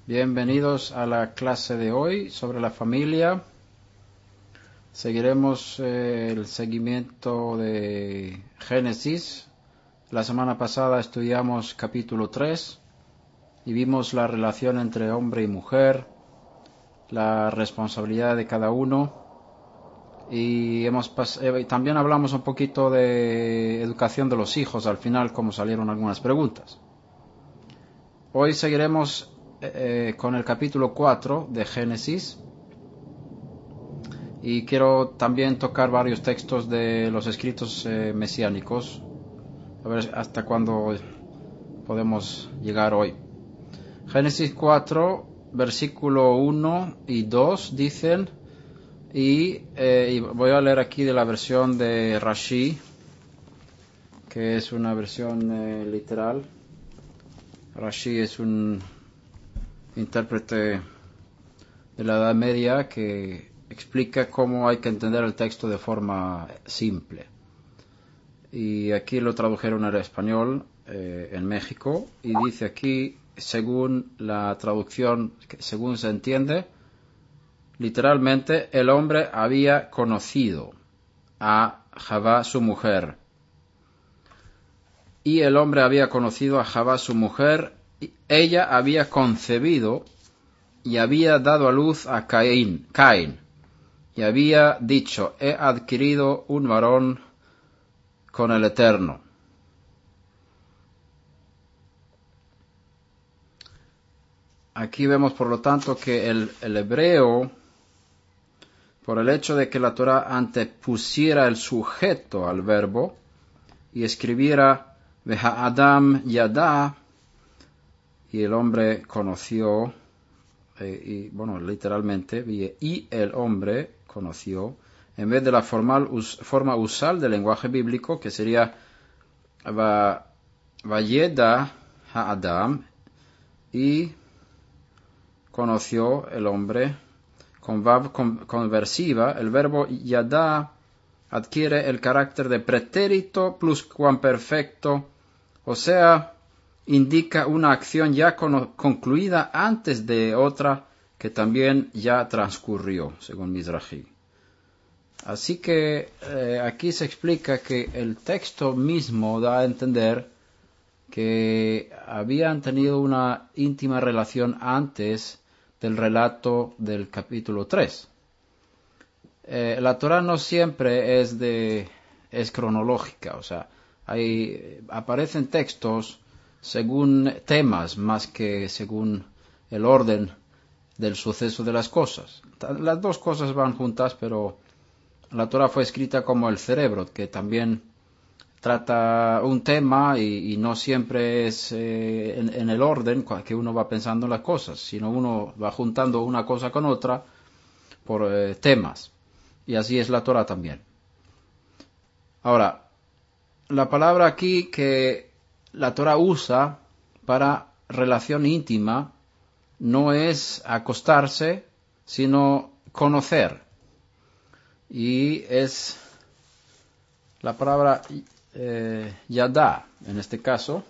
Bienvenidos a la clase de hoy sobre la familia. Seguiremos el seguimiento de Génesis. La semana pasada estudiamos capítulo 3 y vimos la relación entre hombre y mujer, la responsabilidad de cada uno y también hablamos un poquito de educación de los hijos. Al final, como salieron algunas preguntas. Hoy seguiremos con el capítulo 4 de Génesis y quiero también tocar varios textos de los escritos mesiánicos, a ver hasta cuándo podemos llegar hoy. Génesis 4, versículo 1 y 2 dicen, y voy a leer aquí de la versión de Rashi, que es una versión literal. Rashi es un intérprete de la Edad Media que explica cómo hay que entender el texto de forma simple. Y aquí lo tradujeron al español en México, y dice aquí, según la traducción, según se entiende, literalmente, el hombre había conocido a Javá su mujer, y el hombre había conocido a Javá su mujer, y ella había concebido y había dado a luz a Caín, y había dicho, he adquirido un varón con el Eterno. Aquí vemos, por lo tanto, que el hebreo, por el hecho de que la Torá antepusiera el sujeto al verbo y escribiera Veha'adam yadá, y el hombre conoció, literalmente, y el hombre conoció, en vez de la forma usual del lenguaje bíblico, que sería Vayeda ha'adam, y conoció el hombre, con vav conversiva, el verbo yadá adquiere el carácter de pretérito pluscuamperfecto, o sea, indica una acción ya concluida antes de otra que también ya transcurrió, según Mizrahi. Así que aquí se explica que el texto mismo da a entender que habían tenido una íntima relación antes del relato del capítulo 3. La Torá no siempre es cronológica, o sea, aparecen textos según temas más que según el orden del suceso de las cosas. Las dos cosas van juntas, pero la Torá fue escrita como el cerebro, que también trata un tema y no siempre es en el orden que uno va pensando en las cosas, sino uno va juntando una cosa con otra por temas. Y así es la Torá también. Ahora, la palabra aquí que la Torá usa para relación íntima no es acostarse, sino conocer. Y es la palabra yadá, en este caso.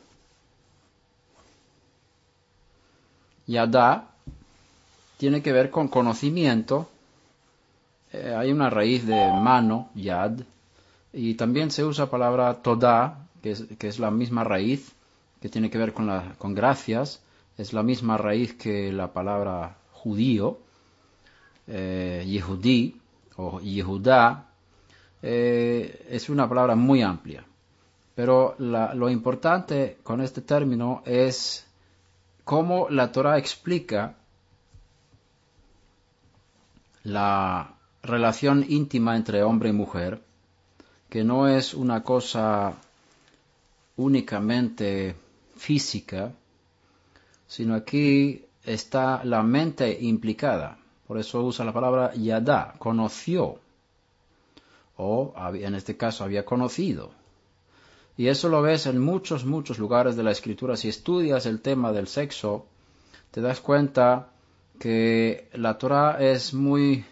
Yadá tiene que ver con conocimiento. Hay una raíz de mano, yad, y también se usa la palabra todá, que es la misma raíz, que tiene que ver con gracias. Es la misma raíz que la palabra judío, Yehudí o Yehudá. Es una palabra muy amplia. Pero lo importante con este término es cómo la Torá explica la relación íntima entre hombre y mujer, que no es una cosa únicamente física, sino aquí está la mente implicada. Por eso usa la palabra yadá, conoció, o en este caso había conocido. Y eso lo ves en muchos lugares de la Escritura. Si estudias el tema del sexo, te das cuenta que la Torá es muy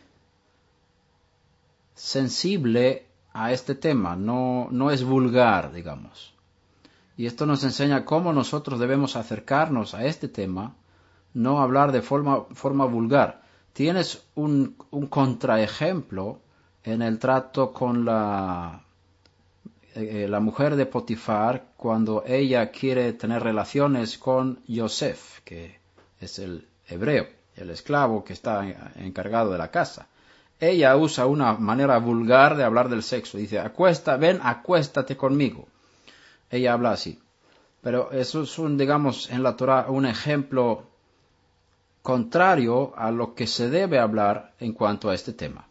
sensible a este tema, no es vulgar, digamos. Y esto nos enseña cómo nosotros debemos acercarnos a este tema no hablar de forma vulgar. Tienes un contraejemplo en el trato con la mujer de Potifar cuando ella quiere tener relaciones con Yosef, que es el hebreo, el esclavo que está encargado de la casa. Ella usa una manera vulgar de hablar del sexo. Dice, acuéstate conmigo. Ella habla así. Pero eso es digamos, en la Torah un ejemplo contrario a lo que se debe hablar en cuanto a este tema.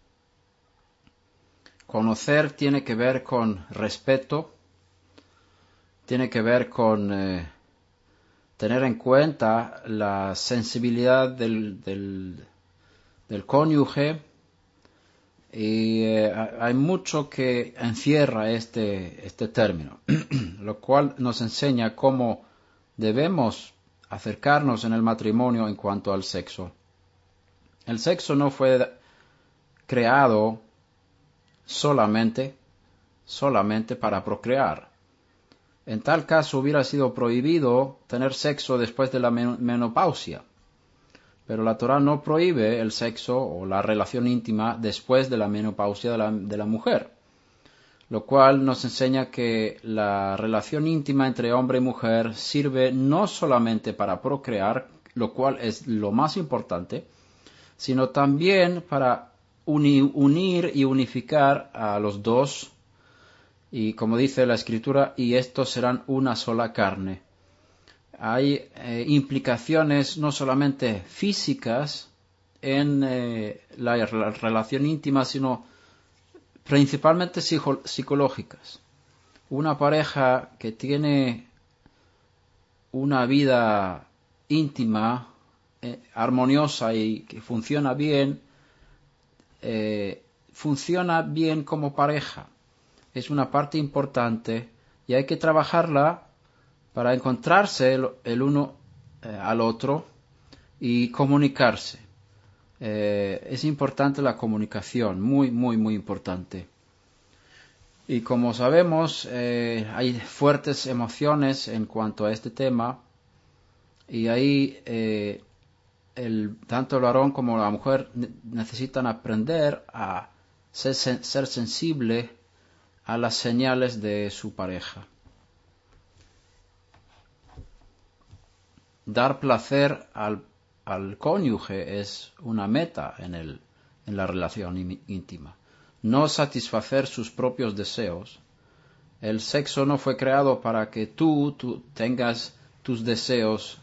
Conocer tiene que ver con respeto, tiene que ver con tener en cuenta la sensibilidad del cónyuge, y hay mucho que encierra este término, lo cual nos enseña cómo debemos acercarnos en el matrimonio en cuanto al sexo. El sexo no fue creado solamente para procrear. En tal caso hubiera sido prohibido tener sexo después de la menopausia. Pero la Torah no prohíbe el sexo o la relación íntima después de la menopausia de la mujer, lo cual nos enseña que la relación íntima entre hombre y mujer sirve no solamente para procrear, lo cual es lo más importante, sino también para unir y unificar a los dos, y como dice la Escritura, y estos serán una sola carne. Hay implicaciones no solamente físicas en la relación íntima, sino principalmente psicológicas. Una pareja que tiene una vida íntima, armoniosa y que funciona bien como pareja. Es una parte importante y hay que trabajarla para encontrarse el uno al otro y comunicarse. Es importante la comunicación, muy, muy, muy importante. Y como sabemos, hay fuertes emociones en cuanto a este tema, y ahí tanto el varón como la mujer necesitan aprender a ser sensible a las señales de su pareja. Dar placer al cónyuge es una meta en la relación íntima. No satisfacer sus propios deseos. El sexo no fue creado para que tú tengas tus deseos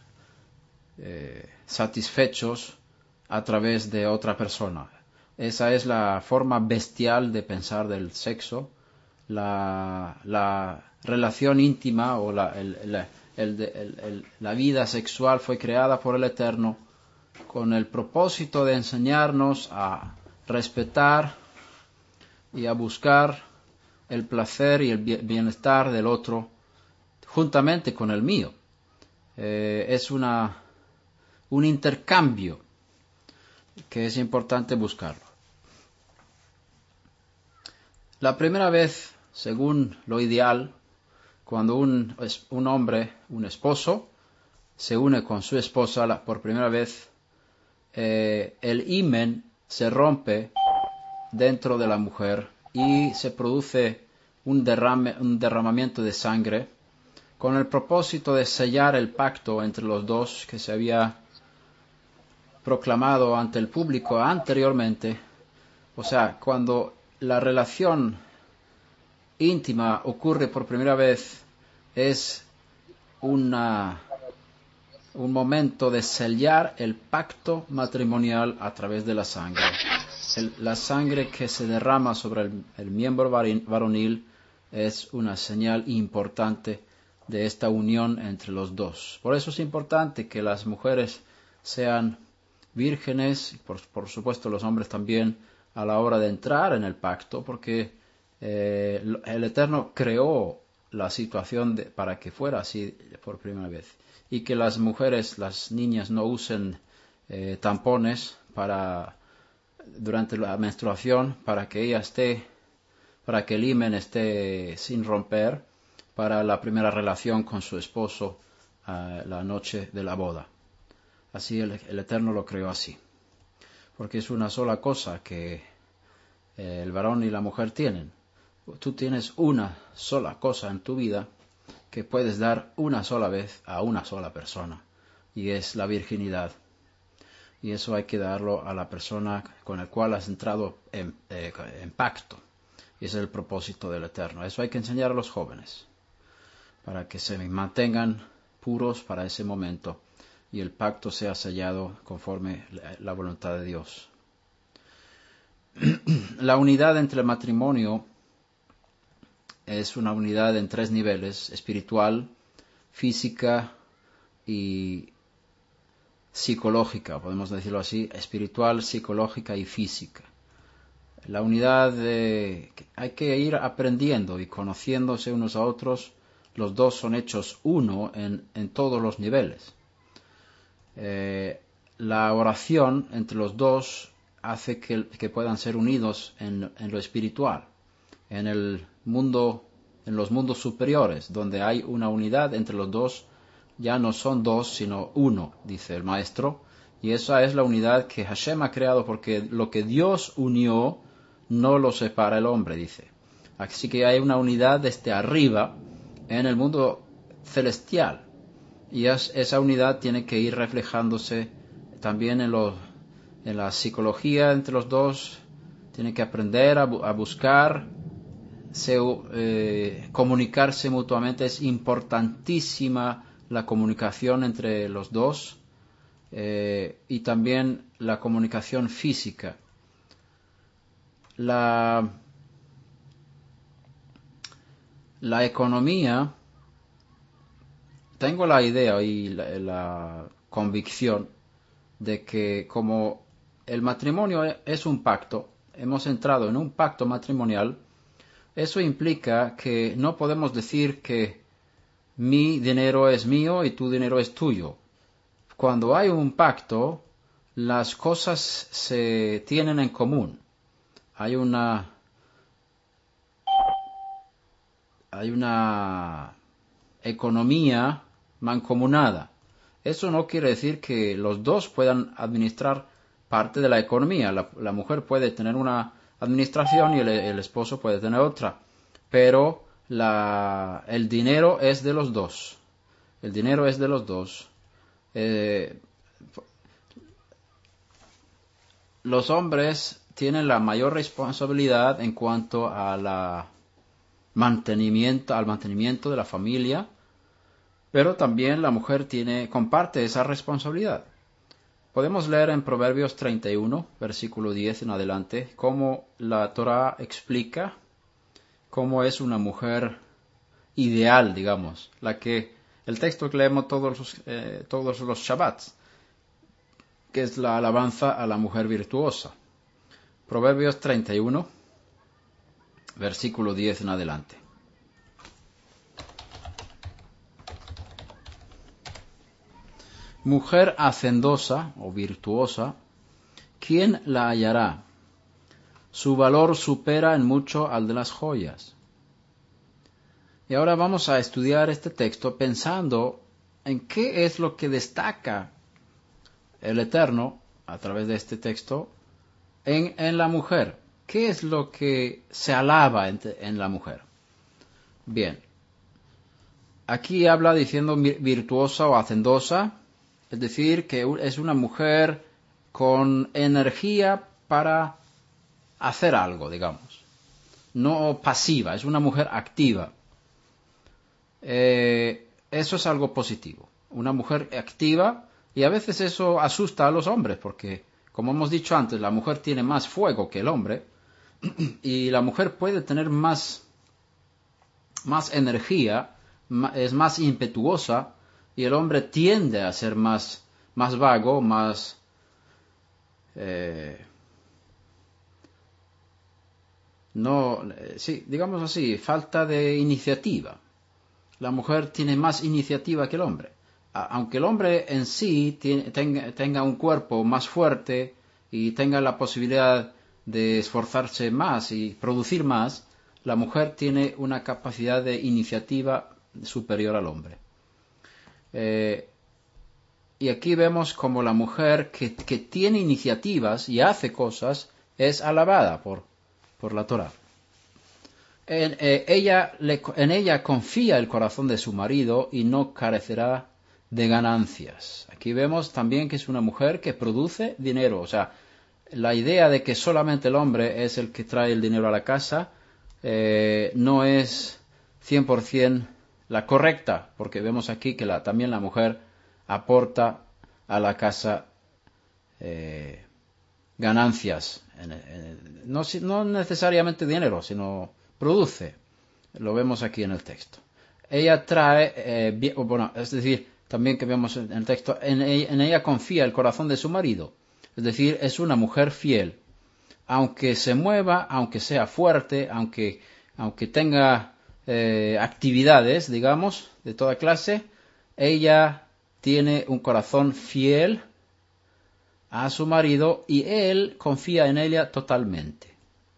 satisfechos a través de otra persona. Esa es la forma bestial de pensar del sexo. La relación íntima o la vida sexual fue creada por el Eterno con el propósito de enseñarnos a respetar y a buscar el placer y el bienestar del otro juntamente con el mío. Es un intercambio que es importante buscarlo. La primera vez, según lo ideal, cuando un hombre, un esposo, se une con su esposa por primera vez, el himen se rompe dentro de la mujer y se produce un derramamiento de sangre con el propósito de sellar el pacto entre los dos que se había proclamado ante el público anteriormente. O sea, cuando la relación íntima ocurre por primera vez, es un momento de sellar el pacto matrimonial a través de la sangre. La sangre que se derrama sobre el miembro varonil es una señal importante de esta unión entre los dos. Por eso es importante que las mujeres sean vírgenes, por supuesto los hombres también, a la hora de entrar en el pacto, porque el Eterno creó la situación para que fuera así por primera vez, y que las mujeres, las niñas, no usen tampones durante la menstruación para que el himen esté sin romper para la primera relación con su esposo la noche de la boda. Así el Eterno lo creó así. Porque es una sola cosa que el varón y la mujer tienen. Tú tienes una sola cosa en tu vida que puedes dar una sola vez a una sola persona, y es la virginidad. Y eso hay que darlo a la persona con la cual has entrado en pacto. Y ese es el propósito del Eterno. Eso hay que enseñar a los jóvenes, para que se mantengan puros para ese momento y el pacto sea sellado conforme la voluntad de Dios. La unidad entre el matrimonio es una unidad en 3 niveles: espiritual, física y psicológica, podemos decirlo así: espiritual, psicológica y física. La unidad hay que ir aprendiendo y conociéndose unos a otros. Los dos son hechos uno en todos los niveles. La oración entre los dos hace que puedan ser unidos en lo espiritual, en los mundos superiores, donde hay una unidad entre los dos. Ya no son 2, sino 1, dice el maestro, y esa es la unidad que Hashem ha creado, porque lo que Dios unió no lo separa el hombre, dice. Así que hay una unidad desde arriba en el mundo celestial, y esa unidad tiene que ir reflejándose también en la psicología entre los dos. Tienen que aprender a buscar comunicarse mutuamente. Es importantísima la comunicación entre los dos, y también la comunicación física. La economía, tengo la idea y la convicción de que como el matrimonio es un pacto, hemos entrado en un pacto matrimonial, eso implica que no podemos decir que mi dinero es mío y tu dinero es tuyo. Cuando hay un pacto, las cosas se tienen en común. Hay una economía mancomunada. Eso no quiere decir que los dos puedan administrar parte de la economía. La mujer puede tener una administración y el esposo puede tener otra. Pero el dinero es de los dos. El dinero es de los dos. Los hombres tienen la mayor responsabilidad en cuanto al mantenimiento de la familia, pero también la mujer comparte esa responsabilidad. Podemos leer en Proverbios 31, versículo 10 en adelante, cómo la Torá explica cómo es una mujer ideal, digamos, el texto que leemos todos los Shabbats, que es la alabanza a la mujer virtuosa. Proverbios 31, versículo 10 en adelante. Mujer hacendosa o virtuosa, ¿quién la hallará? Su valor supera en mucho al de las joyas. Y ahora vamos a estudiar este texto pensando en qué es lo que destaca el Eterno a través de este texto en la mujer. ¿Qué es lo que se alaba en la mujer? Bien, aquí habla diciendo virtuosa o hacendosa, es decir, que es una mujer con energía para hacer algo, digamos. No pasiva, es una mujer activa. Eso es algo positivo. Una mujer activa, y a veces eso asusta a los hombres, porque, como hemos dicho antes, la mujer tiene más fuego que el hombre, y la mujer puede tener más energía, es más impetuosa, y el hombre tiende a ser más vago, digamos así, falta de iniciativa. La mujer tiene más iniciativa que el hombre. Aunque el hombre en sí tenga un cuerpo más fuerte y tenga la posibilidad de esforzarse más y producir más, la mujer tiene una capacidad de iniciativa superior al hombre. Y aquí vemos como la mujer que tiene iniciativas y hace cosas es alabada por la Torá. En ella confía el corazón de su marido y no carecerá de ganancias. Aquí vemos también que es una mujer que produce dinero. O sea, la idea de que solamente el hombre es el que trae el dinero a la casa no es 100% la correcta, porque vemos aquí que también la mujer aporta a la casa ganancias, no necesariamente dinero, sino produce. Lo vemos aquí en el texto. Ella trae, es decir, también que vemos en el texto, en ella confía el corazón de su marido. Es decir, es una mujer fiel. Aunque se mueva, aunque sea fuerte, aunque tenga actividades, digamos, de toda clase, ella tiene un corazón fiel a su marido y él confía en ella totalmente.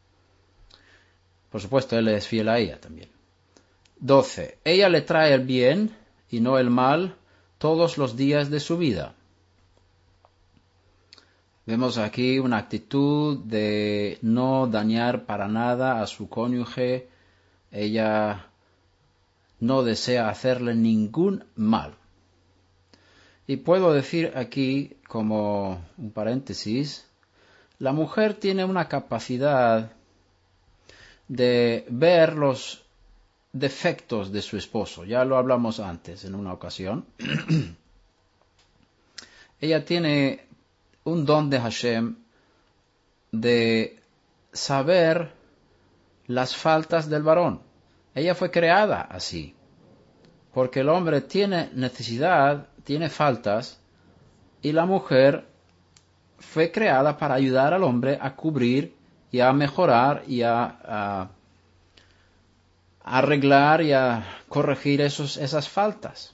Por supuesto, él es fiel a ella también. 12. Ella le trae el bien y no el mal todos los días de su vida. Vemos aquí una actitud de no dañar para nada a su cónyuge. Ella no desea hacerle ningún mal. Y puedo decir aquí, como un paréntesis, la mujer tiene una capacidad de ver los defectos de su esposo. Ya lo hablamos antes en una ocasión. Ella tiene un don de Hashem de saber las faltas del varón. Ella fue creada así, porque el hombre tiene necesidad, tiene faltas, y la mujer fue creada para ayudar al hombre a cubrir y a mejorar y a arreglar y a corregir esas faltas.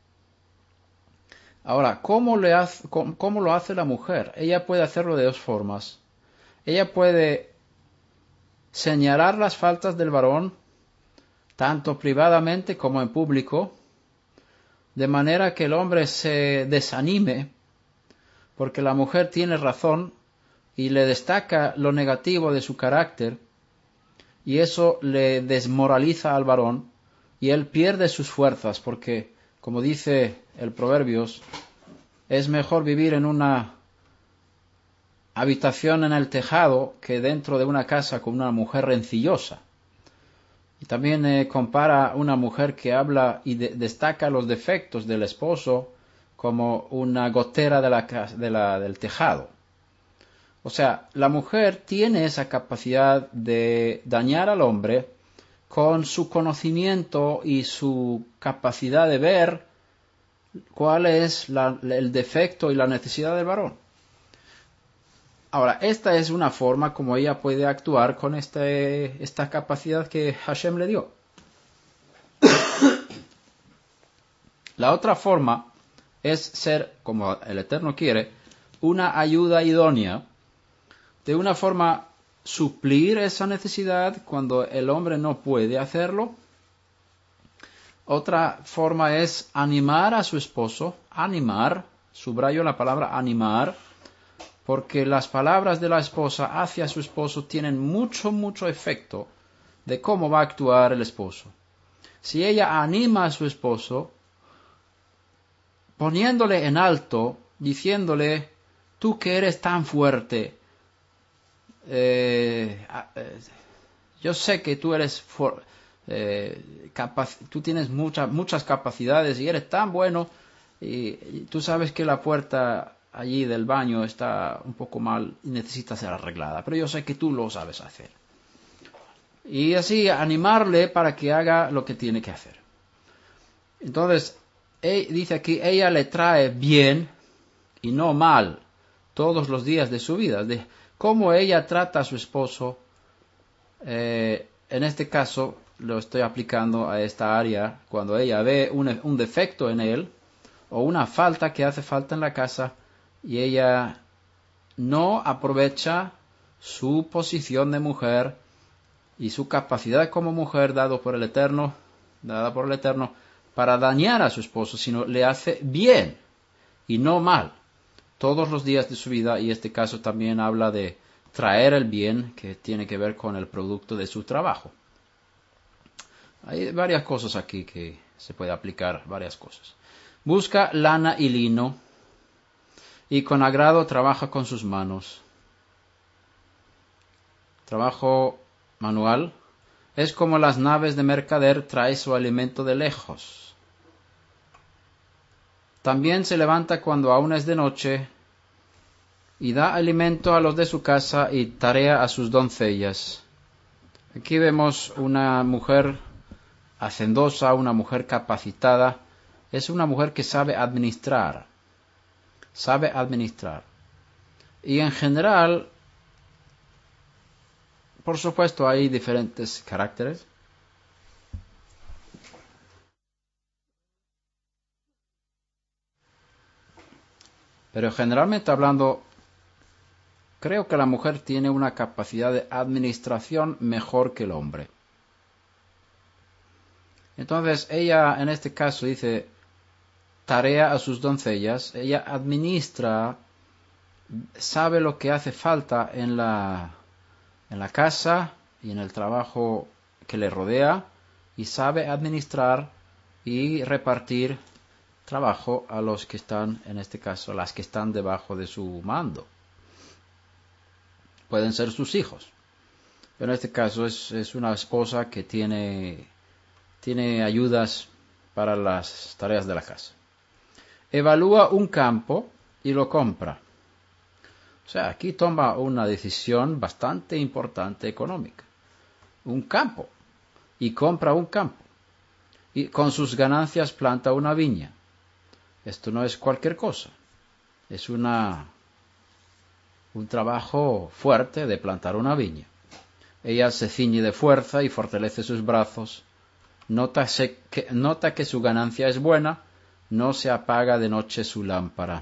Ahora, ¿cómo lo hace la mujer? Ella puede hacerlo de dos formas. Ella puede señalar las faltas del varón, tanto privadamente como en público, de manera que el hombre se desanime, porque la mujer tiene razón y le destaca lo negativo de su carácter, y eso le desmoraliza al varón, y él pierde sus fuerzas, porque, como dice el Proverbios, es mejor vivir en una habitación en el tejado que dentro de una casa con una mujer rencillosa. Y también compara una mujer que habla y destaca los defectos del esposo como una gotera del tejado. O sea, la mujer tiene esa capacidad de dañar al hombre con su conocimiento y su capacidad de ver cuál es el defecto y la necesidad del varón. Ahora, esta es una forma como ella puede actuar con esta capacidad que Hashem le dio. La otra forma es ser, como el Eterno quiere, una ayuda idónea, de una forma suplir esa necesidad cuando el hombre no puede hacerlo. Otra forma es animar a su esposo, subrayo la palabra animar, porque las palabras de la esposa hacia su esposo tienen mucho efecto de cómo va a actuar el esposo. Si ella anima a su esposo, poniéndole en alto, diciéndole, tú que eres tan fuerte, yo sé que tú eres tú tienes muchas capacidades y eres tan bueno, y tú sabes que la puerta allí del baño está un poco mal y necesita ser arreglada, pero yo sé que tú lo sabes hacer. Y así animarle para que haga lo que tiene que hacer. Entonces, dice aquí, ella le trae bien y no mal todos los días de su vida. De cómo ella trata a su esposo, en este caso lo estoy aplicando a esta área, cuando ella ve un defecto en él o una falta que hace falta en la casa y ella no aprovecha su posición de mujer y su capacidad como mujer dada por el Eterno para dañar a su esposo, sino le hace bien. y no mal, todos los días de su vida, y este caso también habla de traer el bien que tiene que ver con el producto de su trabajo. Hay varias cosas aquí que se puede aplicar, varias cosas. Busca lana y lino y con agrado trabaja con sus manos. Trabajo manual es como las naves de mercader, trae su alimento de lejos. También se levanta cuando aún es de noche y da alimento a los de su casa y tarea a sus doncellas. Aquí vemos una mujer hacendosa, una mujer capacitada. Es una mujer que sabe administrar. Sabe administrar. Y en general, por supuesto, hay diferentes caracteres. Pero generalmente hablando, creo que la mujer tiene una capacidad de administración mejor que el hombre. Entonces, ella en este caso dice, tarea a sus doncellas, ella administra, sabe lo que hace falta en la casa y en el trabajo que le rodea, y sabe administrar y repartir trabajo a los que están, en este caso, las que están debajo de su mando. Pueden ser sus hijos. Pero en este caso es una esposa que tiene ayudas para las tareas de la casa. Evalúa un campo y lo compra. O sea, aquí toma una decisión bastante importante económica. Un campo. Y compra un campo. Y con sus ganancias planta una viña. Esto no es cualquier cosa. Es un trabajo fuerte de plantar una viña. Ella se ciñe de fuerza y fortalece sus brazos. Nota que su ganancia es buena. No se apaga de noche su lámpara.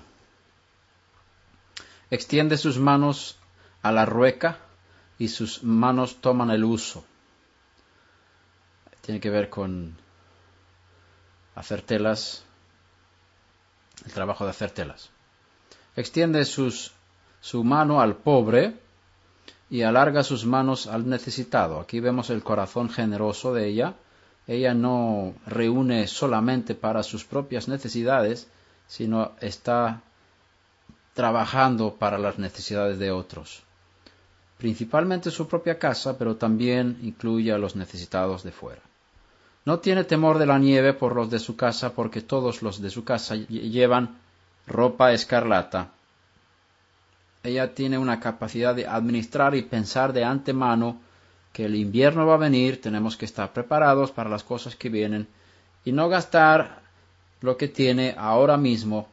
Extiende sus manos a la rueca y sus manos toman el uso. Tiene que ver con hacer telas, el trabajo de hacer telas. Extiende su mano al pobre y alarga sus manos al necesitado. Aquí vemos el corazón generoso de ella. Ella no reúne solamente para sus propias necesidades, sino está trabajando para las necesidades de otros. Principalmente su propia casa, pero también incluye a los necesitados de fuera. No tiene temor de la nieve por los de su casa, porque todos los de su casa llevan ropa escarlata. Ella tiene una capacidad de administrar y pensar de antemano que el invierno va a venir, tenemos que estar preparados para las cosas que vienen y no gastar lo que tiene ahora mismo.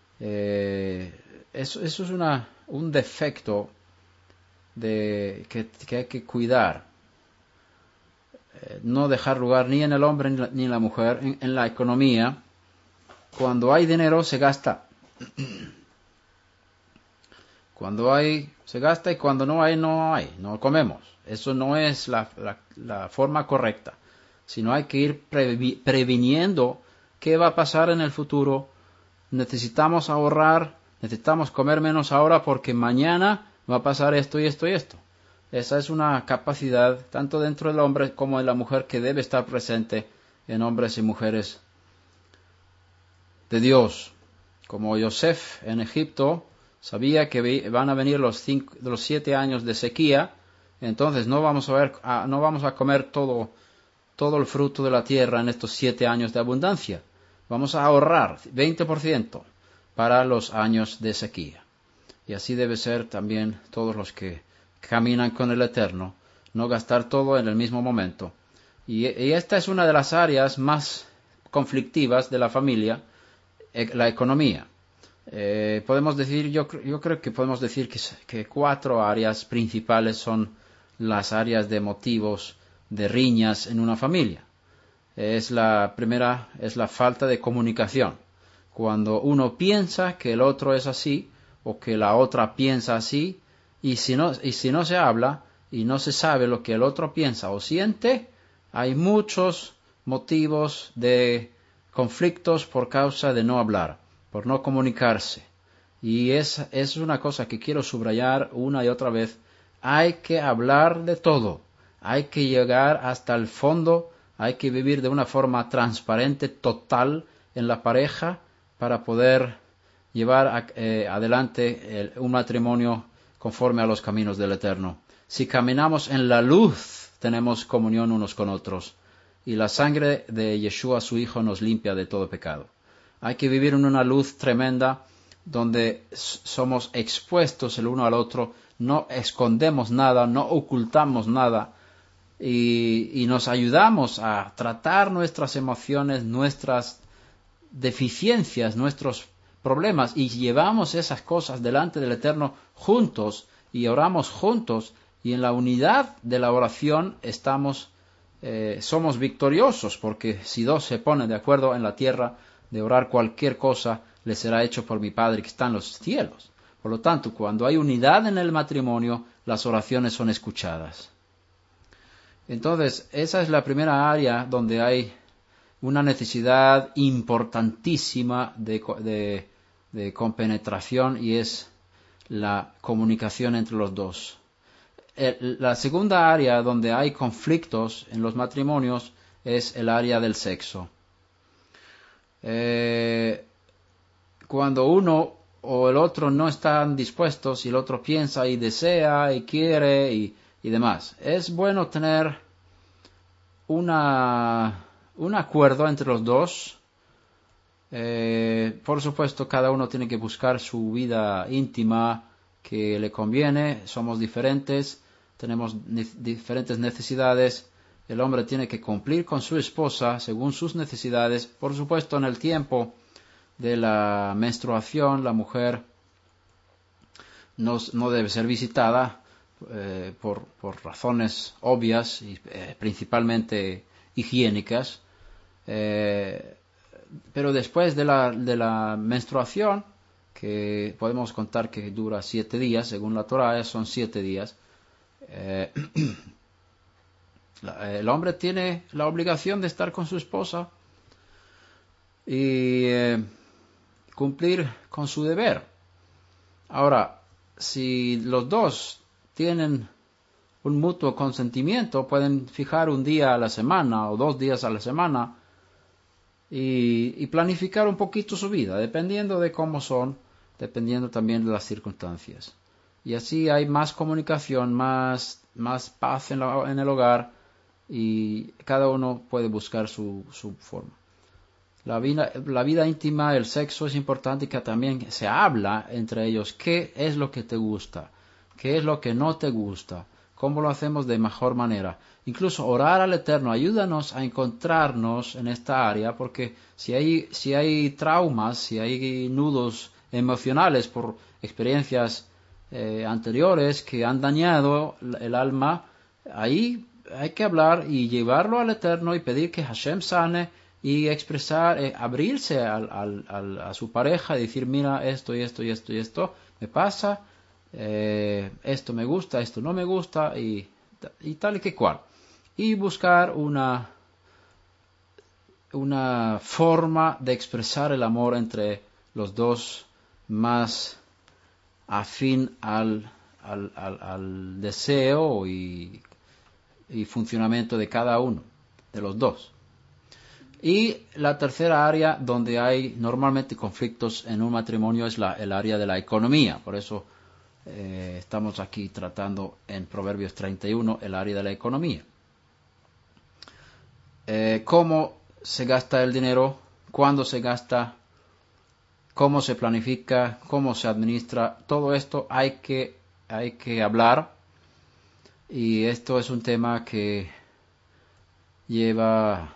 Eso es un defecto que hay que cuidar. No dejar lugar ni en el hombre ni en la mujer. En la economía, cuando hay dinero se gasta. Cuando hay se gasta y cuando no hay, no comemos. Eso no es la forma correcta, sino hay que ir previniendo qué va a pasar en el futuro. Necesitamos ahorrar, necesitamos comer menos ahora porque mañana va a pasar esto y esto y esto. Esa es una capacidad, tanto dentro del hombre como de la mujer, que debe estar presente en hombres y mujeres de Dios. Como Yosef en Egipto sabía que van a venir los 7 años de sequía, entonces no vamos a comer todo el fruto de la tierra en estos 7 años de abundancia. Vamos a ahorrar 20% para los años de sequía. Y así debe ser también todos los que caminan con el Eterno, no gastar todo en el mismo momento. Y esta es una de las áreas más conflictivas de la familia, la economía. Podemos decir, yo creo que podemos decir que 4 áreas principales son las áreas de motivos de riñas en una familia. La primera es la falta de comunicación. Cuando uno piensa que el otro es así, o que la otra piensa así, y si no se habla y no se sabe lo que el otro piensa o siente, hay muchos motivos de conflictos por causa de no hablar. por no comunicarse. Y es una cosa que quiero subrayar una y otra vez. Hay que hablar de todo. Hay que llegar hasta el fondo. Hay que vivir de una forma transparente, total, en la pareja para poder llevar adelante un matrimonio conforme a los caminos del Eterno. Si caminamos en la luz, tenemos comunión unos con otros. Y la sangre de Yeshua, su Hijo, nos limpia de todo pecado. Hay que vivir en una luz tremenda donde somos expuestos el uno al otro, no escondemos nada, no ocultamos nada y nos ayudamos a tratar nuestras emociones, nuestras deficiencias, nuestros problemas y llevamos esas cosas delante del Eterno juntos y oramos juntos y en la unidad de la oración somos victoriosos porque si dos se ponen de acuerdo en la tierra de orar cualquier cosa le será hecho por mi Padre que está en los cielos. Por lo tanto, cuando hay unidad en el matrimonio, las oraciones son escuchadas. Entonces, esa es la primera área donde hay una necesidad importantísima de compenetración y es la comunicación entre los dos. La segunda área donde hay conflictos en los matrimonios es el área del sexo. Cuando uno o el otro no están dispuestos y el otro piensa y desea y quiere y demás. Es bueno tener un acuerdo entre los dos. Por supuesto, cada uno tiene que buscar su vida íntima que le conviene. Somos diferentes, tenemos diferentes necesidades. El hombre tiene que cumplir con su esposa según sus necesidades. Por supuesto, en el tiempo de la menstruación, la mujer no debe ser visitada por razones obvias y principalmente higiénicas. Pero después de la menstruación, que podemos contar que dura 7 días, según la Torá, son 7 días, el hombre tiene la obligación de estar con su esposa y cumplir con su deber. Ahora, si los dos tienen un mutuo consentimiento, pueden fijar un día a la semana o 2 días a la semana y planificar un poquito su vida, dependiendo de cómo son, dependiendo también de las circunstancias. Y así hay más comunicación, más paz en el hogar y cada uno puede buscar su forma. La vida íntima, el sexo es importante que también se habla entre ellos. ¿Qué es lo que te gusta? ¿Qué es lo que no te gusta? ¿Cómo lo hacemos de mejor manera? Incluso orar al Eterno, ayúdanos a encontrarnos en esta área, porque si hay traumas, si hay nudos emocionales por experiencias anteriores que han dañado el alma, ahí hay que hablar y llevarlo al Eterno y pedir que Hashem sane y expresar, abrirse a su pareja y decir, mira, esto y esto y esto y esto me pasa, esto me gusta, esto no me gusta y tal y que cual. Y buscar una forma de expresar el amor entre los dos más afín al deseo y funcionamiento de cada uno, de los dos. Y la tercera área donde hay normalmente conflictos en un matrimonio es el área de la economía. Por eso estamos aquí tratando en Proverbios 31 el área de la economía. Cómo se gasta el dinero, cuándo se gasta, cómo se planifica, cómo se administra. Todo esto hay que hablar. Y esto es un tema que lleva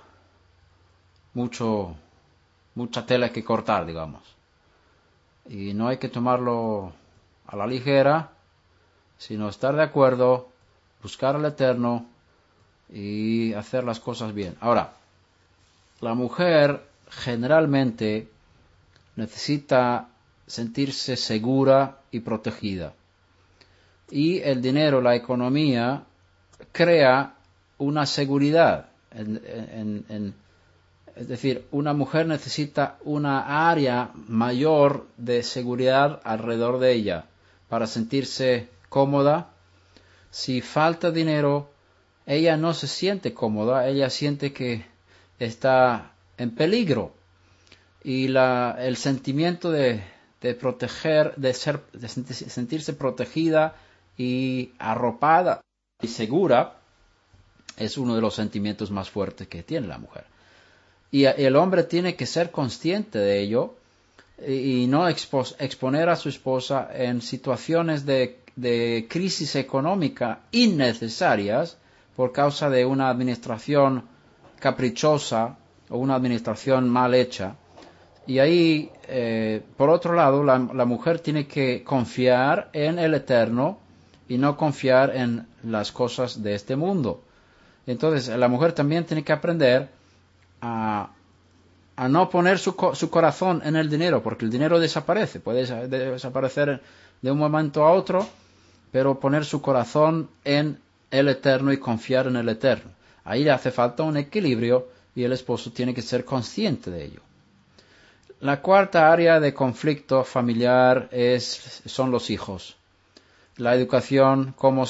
mucha tela que cortar, digamos. Y no hay que tomarlo a la ligera, sino estar de acuerdo, buscar al Eterno y hacer las cosas bien. Ahora, la mujer generalmente necesita sentirse segura y protegida. Y el dinero, la economía, crea una seguridad Es decir, una mujer necesita una área mayor de seguridad alrededor de ella para sentirse cómoda. Si falta dinero, ella no se siente cómoda, ella siente que está en peligro. Y el sentimiento de proteger, de sentirse protegida y arropada y segura es uno de los sentimientos más fuertes que tiene la mujer. Y el hombre tiene que ser consciente de ello y no exponer a su esposa en situaciones de crisis económica innecesarias por causa de una administración caprichosa o una administración mal hecha. Y ahí, por otro lado, la mujer tiene que confiar en el Eterno y no confiar en las cosas de este mundo. Entonces, la mujer también tiene que aprender a no poner su corazón en el dinero, porque el dinero desaparece, puede desaparecer de un momento a otro, pero poner su corazón en el Eterno y confiar en el Eterno. Ahí le hace falta un equilibrio y el esposo tiene que ser consciente de ello. La cuarta área de conflicto familiar son los hijos. La educación, cómo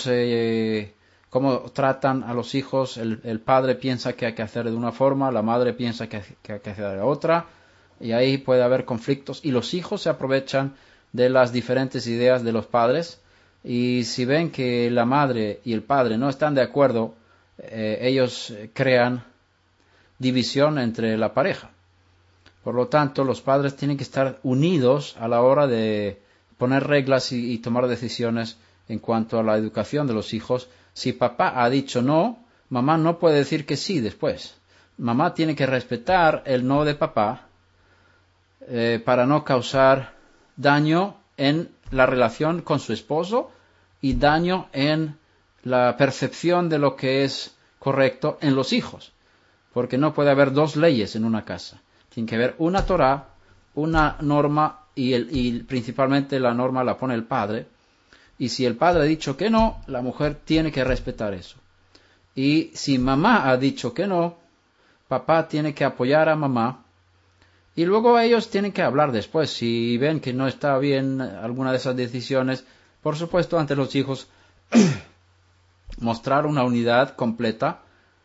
tratan a los hijos. El padre piensa que hay que hacer de una forma, la madre piensa que hay que hacer de otra, y ahí puede haber conflictos. Y los hijos se aprovechan de las diferentes ideas de los padres, y si ven que la madre y el padre no están de acuerdo, ellos crean división entre la pareja. Por lo tanto, los padres tienen que estar unidos a la hora de poner reglas y tomar decisiones en cuanto a la educación de los hijos. Si papá ha dicho no, mamá no puede decir que sí después. Mamá tiene que respetar el no de papá para no causar daño en la relación con su esposo y daño en la percepción de lo que es correcto en los hijos. Porque no puede haber dos leyes en una casa. Tiene que haber una Torá, una norma y principalmente la norma la pone el padre. Y si el padre ha dicho que no, la mujer tiene que respetar eso. Y si mamá ha dicho que no, papá tiene que apoyar a mamá. Y luego ellos tienen que hablar después. Si ven que no está bien alguna de esas decisiones, por supuesto ante los hijos, mostrar una unidad completa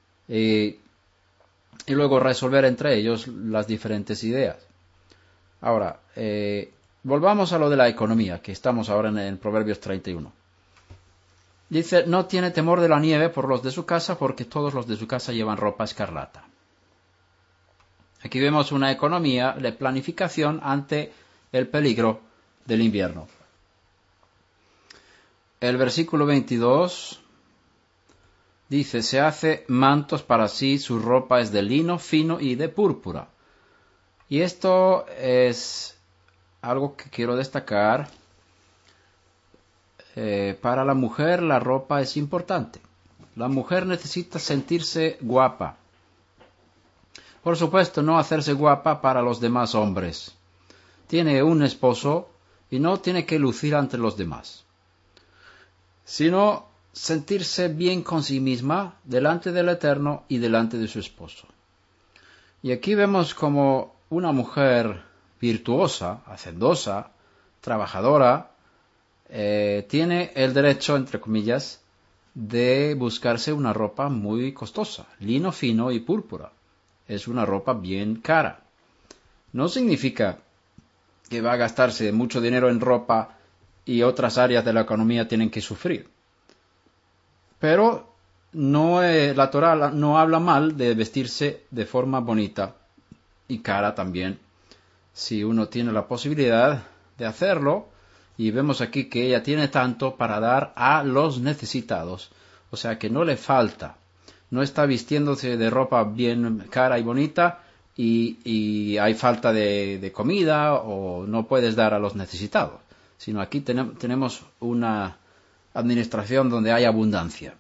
y luego resolver entre ellos las diferentes ideas. Ahora, volvamos a lo de la economía, que estamos ahora en Proverbios 31. Dice, no tiene temor de la nieve por los de su casa, porque todos los de su casa llevan ropa escarlata. Aquí vemos una economía de planificación ante el peligro del invierno. El versículo 22 dice, se hace mantos para sí, su ropa es de lino fino y de púrpura. Y esto es algo que quiero destacar. Para la mujer la ropa es importante. La mujer necesita sentirse guapa. Por supuesto, no hacerse guapa para los demás hombres. Tiene un esposo y no tiene que lucir ante los demás, sino sentirse bien con sí misma delante del Eterno y delante de su esposo. Y aquí vemos como una mujer virtuosa, hacendosa, trabajadora, tiene el derecho, entre comillas, de buscarse una ropa muy costosa, lino fino y púrpura. Es una ropa bien cara. No significa que va a gastarse mucho dinero en ropa y otras áreas de la economía tienen que sufrir. Pero la Torá no habla mal de vestirse de forma bonita y cara también, si uno tiene la posibilidad de hacerlo. Y vemos aquí que ella tiene tanto para dar a los necesitados, o sea que no le falta. No está vistiéndose de ropa bien cara y bonita y hay falta de comida o no puedes dar a los necesitados, sino aquí tenemos una administración donde hay abundancia.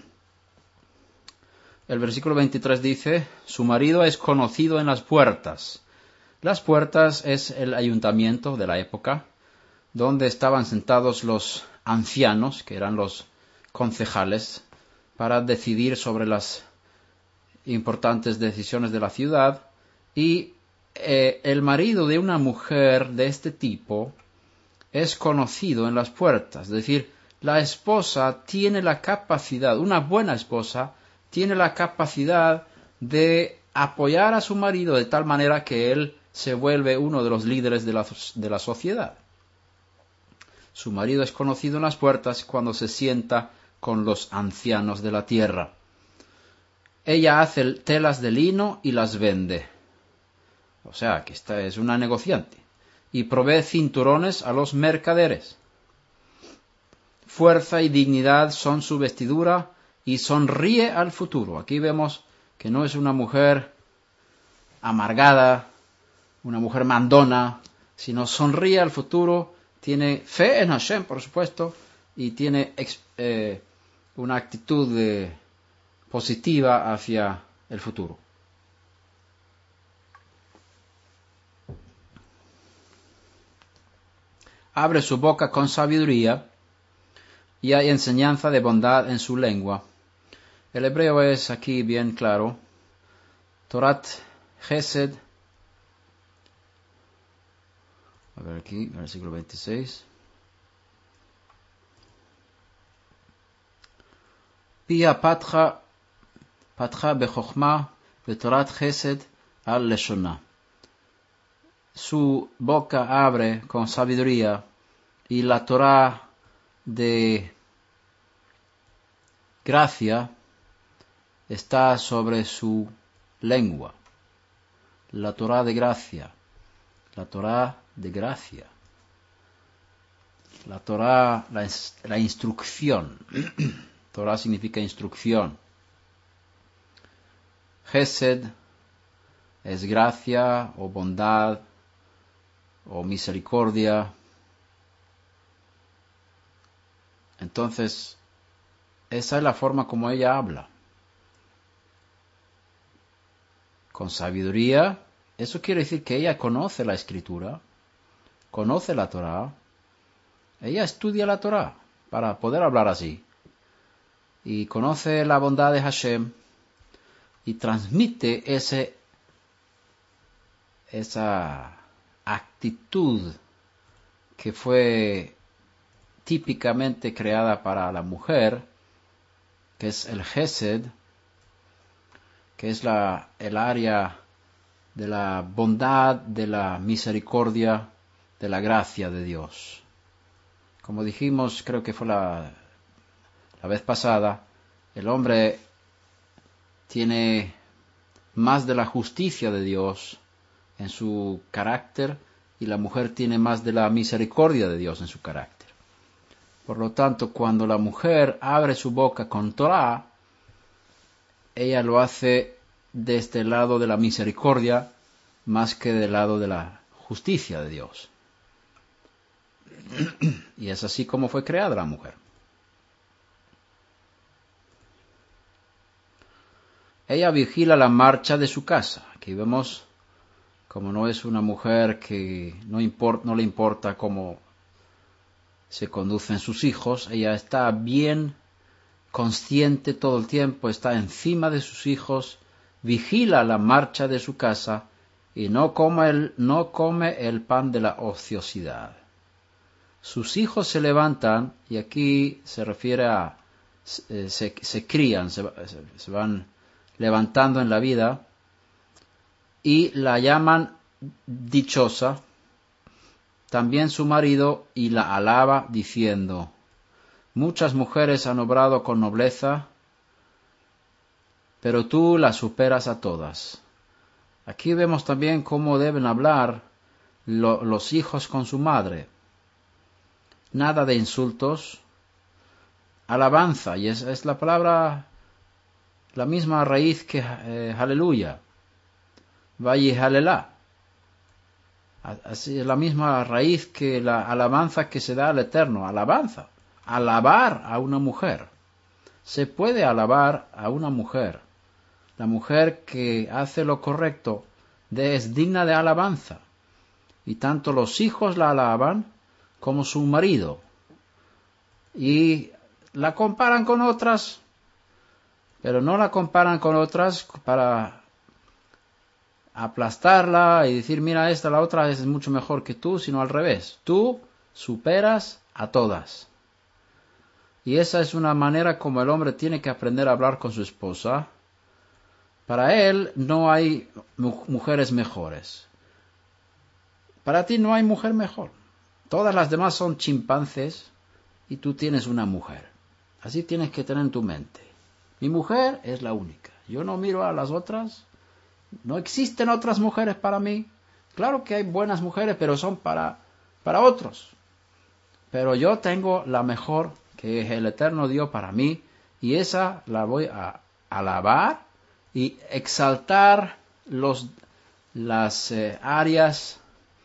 El versículo 23 dice, su marido es conocido en las puertas. Las puertas es el ayuntamiento de la época, donde estaban sentados los ancianos, que eran los concejales, para decidir sobre las importantes decisiones de la ciudad. Y el marido de una mujer de este tipo es conocido en las puertas. Es decir, la esposa tiene la capacidad, una buena esposa tiene la capacidad de apoyar a su marido de tal manera que él se vuelve uno de los líderes de la sociedad. Su marido es conocido en las puertas cuando se sienta con los ancianos de la tierra. Ella hace telas de lino y las vende. O sea, que esta es una negociante. Y provee cinturones a los mercaderes. Fuerza y dignidad son su vestidura y sonríe al futuro. Aquí vemos que no es una mujer amargada, una mujer mandona, sino sonríe al futuro, tiene fe en Hashem, por supuesto, y tiene una actitud positiva hacia el futuro. Abre su boca con sabiduría y hay enseñanza de bondad en su lengua. El hebreo es aquí bien claro. Torat Chesed. A ver aquí, versículo 26. Pia patcha bechokma betorat Chesed al leshona. Su boca abre con sabiduría y la Torah de gracia está sobre su lengua. La Torah de gracia. La Torah de gracia. La Torah, la instrucción. Torah significa instrucción. Chesed es gracia o bondad o misericordia. Entonces, esa es la forma como ella habla. Con sabiduría, eso quiere decir que ella conoce la escritura, conoce la Torah, ella estudia la Torah para poder hablar así. Y conoce la bondad de Hashem y transmite esa actitud que fue típicamente creada para la mujer, que es el Chesed, que es el área de la bondad, de la misericordia, de la gracia de Dios. Como dijimos, creo que fue la vez pasada, el hombre tiene más de la justicia de Dios en su carácter y la mujer tiene más de la misericordia de Dios en su carácter. Por lo tanto, cuando la mujer abre su boca con Torah, ella lo hace desde el lado de la misericordia más que del lado de la justicia de Dios. Y es así como fue creada la mujer. Ella vigila la marcha de su casa. Aquí vemos como no es una mujer que no le importa cómo se conducen sus hijos, ella está bien consciente todo el tiempo, está encima de sus hijos, vigila la marcha de su casa y no come el pan de la ociosidad. Sus hijos se levantan, y aquí se refiere a se crían, se van levantando en la vida, y la llaman dichosa, también su marido, y la alaba diciendo: muchas mujeres han obrado con nobleza, pero tú las superas a todas. Aquí vemos también cómo deben hablar los hijos con su madre. Nada de insultos, alabanza, y es la palabra, la misma raíz que aleluya, Vayihalelá. Así es la misma raíz que la alabanza que se da al Eterno, alabanza, alabar a una mujer. Se puede alabar a una mujer. La mujer que hace lo correcto es digna de alabanza. Y tanto los hijos la alaban como su marido. Y la comparan con otras, pero no la comparan con otras para aplastarla y decir, mira, la otra es mucho mejor que tú, sino al revés. Tú superas a todas. Y esa es una manera como el hombre tiene que aprender a hablar con su esposa. Para él no hay mujeres mejores. Para ti no hay mujer mejor. Todas las demás son chimpancés y tú tienes una mujer. Así tienes que tener en tu mente. Mi mujer es la única. Yo no miro a las otras. No existen otras mujeres para mí. Claro que hay buenas mujeres, pero son para otros. Pero yo tengo la mejor que el Eterno dio para mí, y esa la voy a alabar y exaltar las áreas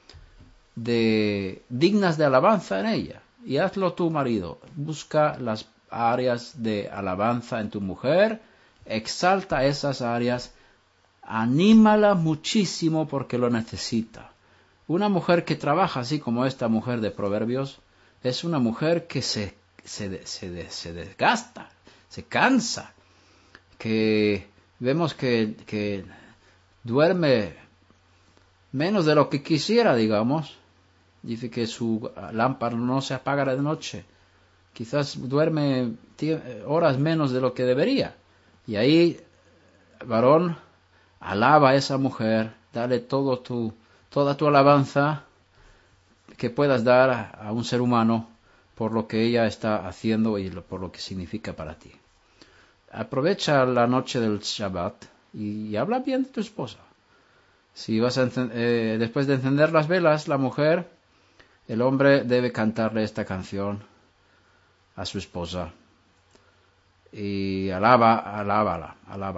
dignas de alabanza en ella. Y hazlo tu marido. Busca las áreas de alabanza en tu mujer, exalta esas áreas, anímala muchísimo porque lo necesita. Una mujer que trabaja así como esta mujer de Proverbios es una mujer que se desgasta, se cansa, que vemos que duerme menos de lo que quisiera, digamos. Dice que su lámpara no se apaga de noche. Quizás duerme horas menos de lo que debería. Y ahí, varón, alaba a esa mujer, dale toda tu alabanza que puedas dar a un ser humano por lo que ella está haciendo y por lo que significa para ti. Aprovecha la noche del Shabbat y habla bien de tu esposa. Si vas después de encender las velas, la mujer, el hombre debe cantarle esta canción a su esposa. Y alábala.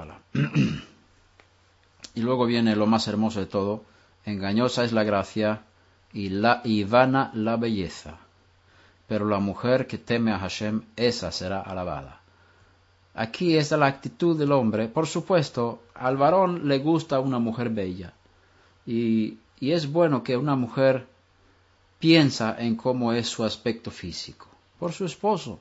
Y luego viene lo más hermoso de todo. Engañosa es la gracia y vana la belleza. Pero la mujer que teme a Hashem, esa será alabada. Aquí está la actitud del hombre. Por supuesto, al varón le gusta una mujer bella. Y es bueno que una mujer piensa en cómo es su aspecto físico. Por su esposo.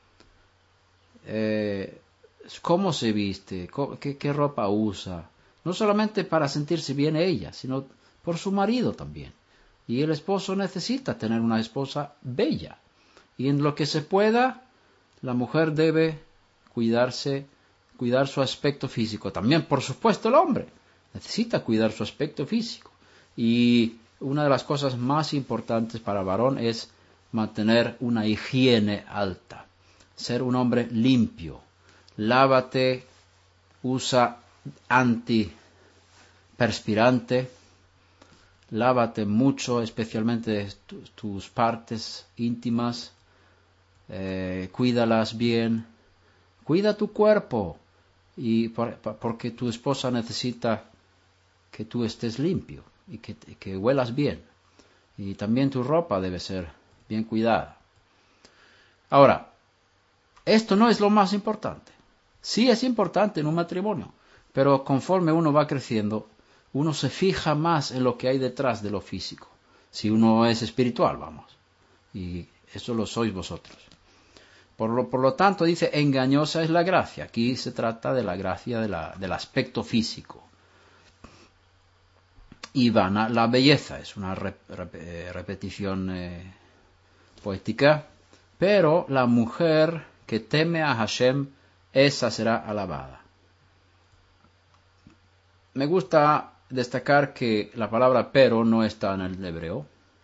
Cómo se viste, qué ropa usa. No solamente para sentirse bien ella, sino por su marido también. Y el esposo necesita tener una esposa bella. Y en lo que se pueda, la mujer debe cuidar su aspecto físico. También, por supuesto, el hombre necesita cuidar su aspecto físico. Y una de las cosas más importantes para el varón es mantener una higiene alta. Ser un hombre limpio. Lávate, usa antiperspirante. Lávate mucho, especialmente tus partes íntimas. Cuídalas bien. Cuida tu cuerpo. Porque tu esposa necesita que tú estés limpio y que huelas bien. Y también tu ropa debe ser bien cuidada. Ahora, esto no es lo más importante. Sí es importante en un matrimonio, pero conforme uno va creciendo, uno se fija más en lo que hay detrás de lo físico. Si uno es espiritual, vamos. Y eso lo sois vosotros. Por lo tanto, dice, engañosa es la gracia. Aquí se trata de la gracia del aspecto físico. Y vana la belleza. Es una repetición poética. Pero la mujer que teme a Hashem, esa será alabada. Me gusta destacar que la palabra pero no está en el hebreo.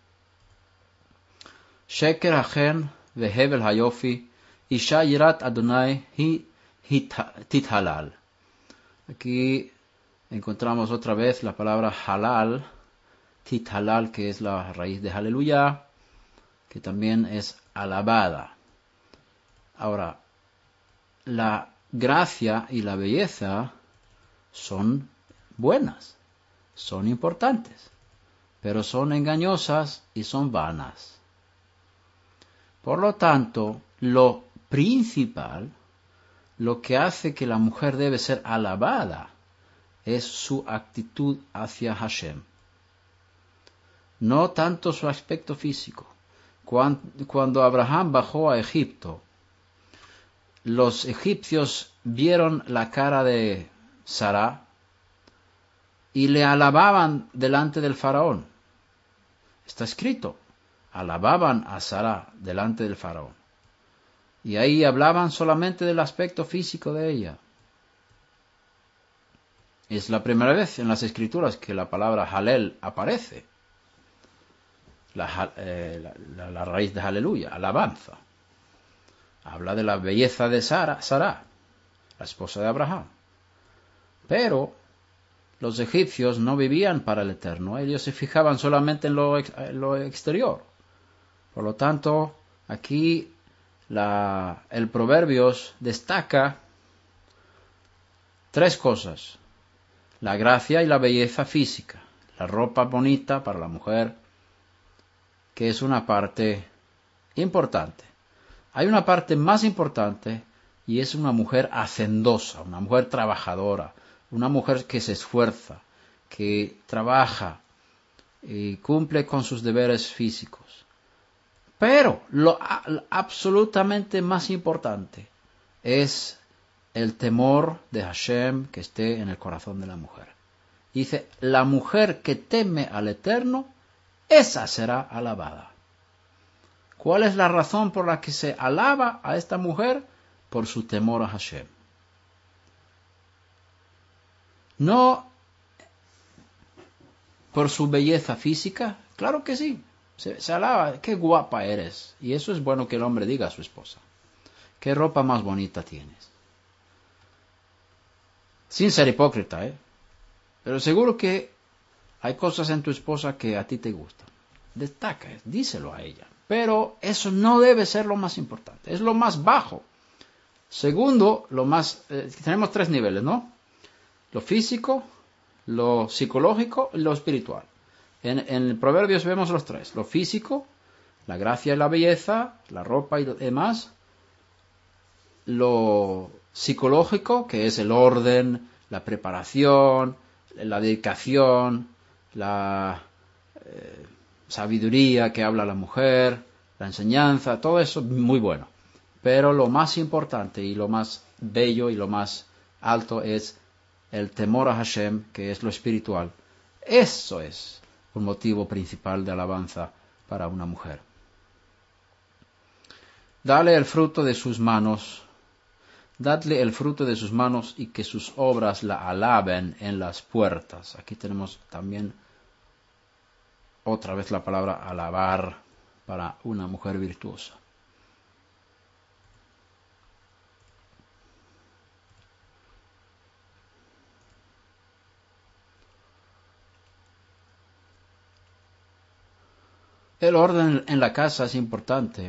Sheker hachen vehevel hayofi isha yirat Adonai tithalal. Aquí encontramos otra vez la palabra halal, tithalal, que es la raíz de aleluya, que también es alabada. Ahora, la gracia y la belleza son buenas, son importantes, pero son engañosas y son vanas. Por lo tanto, lo principal, lo que hace que la mujer debe ser alabada, es su actitud hacia Hashem. No tanto su aspecto físico. Cuando Abraham bajó a Egipto, los egipcios vieron la cara de Sara y le alababan delante del faraón. Está escrito, alababan a Sara delante del faraón. Y ahí hablaban solamente del aspecto físico de ella. Es la primera vez en las escrituras que la palabra Halel aparece. La raíz de aleluya, alabanza. Habla de la belleza de Sara, la esposa de Abraham. Pero los egipcios no vivían para el eterno, ellos se fijaban solamente en lo exterior. Por lo tanto, aquí el Proverbios destaca tres cosas: la gracia y la belleza física, la ropa bonita para la mujer, que es una parte importante. Hay una parte más importante y es una mujer hacendosa, una mujer trabajadora, una mujer que se esfuerza, que trabaja y cumple con sus deberes físicos. Pero lo absolutamente más importante es el temor de Hashem que esté en el corazón de la mujer. Dice, la mujer que teme al Eterno, esa será alabada. ¿Cuál es la razón por la que se alaba a esta mujer? Por su temor a Hashem. No por su belleza física, claro que sí. Se alaba, qué guapa eres. Y eso es bueno que el hombre diga a su esposa. Qué ropa más bonita tienes. Sin ser hipócrita, ¿eh? Pero seguro que hay cosas en tu esposa que a ti te gustan. Destaca, díselo a ella. Pero eso no debe ser lo más importante. Es lo más bajo. Segundo, tenemos tres niveles, ¿no? Lo físico, lo psicológico y lo espiritual. En Proverbios vemos los tres. Lo físico, la gracia y la belleza, la ropa y demás. Lo psicológico, que es el orden, la preparación, la dedicación, la sabiduría que habla la mujer, la enseñanza, todo eso muy bueno. Pero lo más importante y lo más bello y lo más alto es el temor a Hashem, que es lo espiritual. Eso es un motivo principal de alabanza para una mujer. Dale el fruto de sus manos, dadle el fruto de sus manos y que sus obras la alaben en las puertas. Aquí tenemos también otra vez la palabra alabar para una mujer virtuosa. El orden en la casa es importante.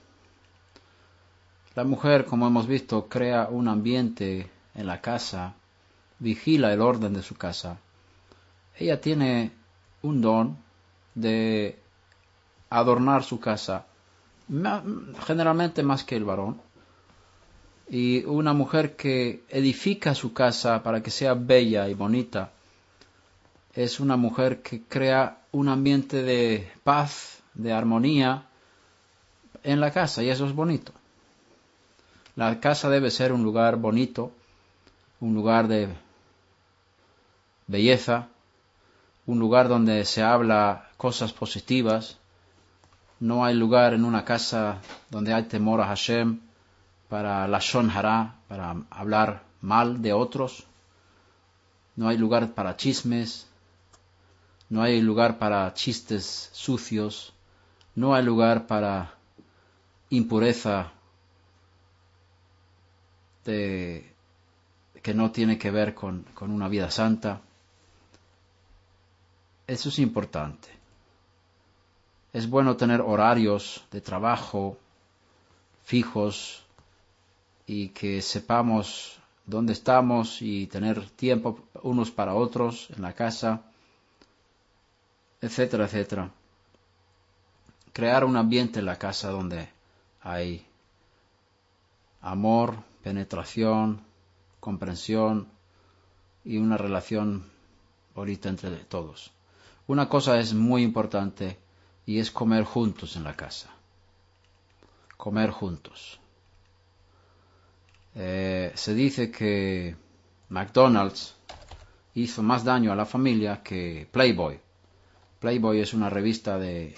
La mujer, como hemos visto, crea un ambiente en la casa, vigila el orden de su casa. Ella tiene un don de adornar su casa, generalmente más que el varón. Y una mujer que edifica su casa para que sea bella y bonita, es una mujer que crea un ambiente de paz, de armonía en la casa, y eso es bonito. La casa debe ser un lugar bonito, un lugar de belleza, un lugar donde se habla cosas positivas. No hay lugar en una casa donde hay temor a Hashem para lashon hara, para hablar mal de otros. No hay lugar para chismes, no hay lugar para chistes sucios, no hay lugar para impureza que no tiene que ver con una vida santa. Eso es importante. Es bueno tener horarios de trabajo fijos y que sepamos dónde estamos y tener tiempo unos para otros en la casa, etcétera, etcétera. Crear un ambiente en la casa donde hay amor, penetración, comprensión y una relación bonita entre todos. Una cosa es muy importante y es comer juntos en la casa. Comer juntos. Se dice que McDonald's hizo más daño a la familia que Playboy. Playboy es una revista de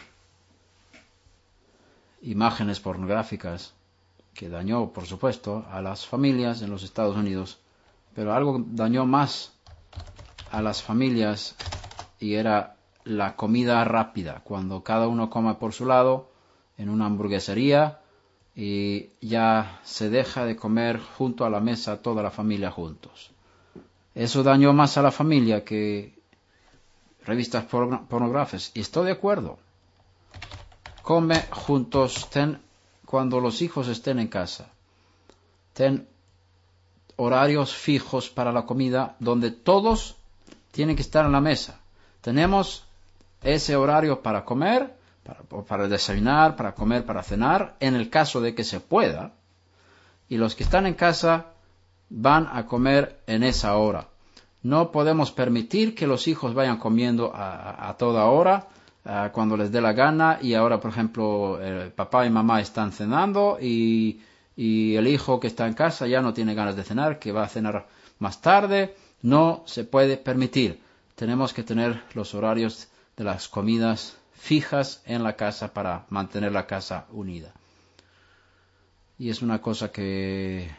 imágenes pornográficas que dañó, por supuesto, a las familias en los Estados Unidos, pero algo dañó más a las familias y era la comida rápida, cuando cada uno come por su lado en una hamburguesería y ya se deja de comer junto a la mesa toda la familia juntos. Eso dañó más a la familia que revistas pornográficas. Y estoy de acuerdo. Come juntos, cuando los hijos estén en casa. Ten horarios fijos para la comida donde todos tienen que estar en la mesa. Tenemos ese horario para comer, para desayunar, para comer, para cenar, en el caso de que se pueda. Y los que están en casa van a comer en esa hora. No podemos permitir que los hijos vayan comiendo a toda hora, cuando les dé la gana, y ahora, por ejemplo, papá y mamá están cenando y el hijo que está en casa ya no tiene ganas de cenar, que va a cenar más tarde. No se puede permitir. Tenemos que tener los horarios de las comidas fijas en la casa para mantener la casa unida. Y es una cosa que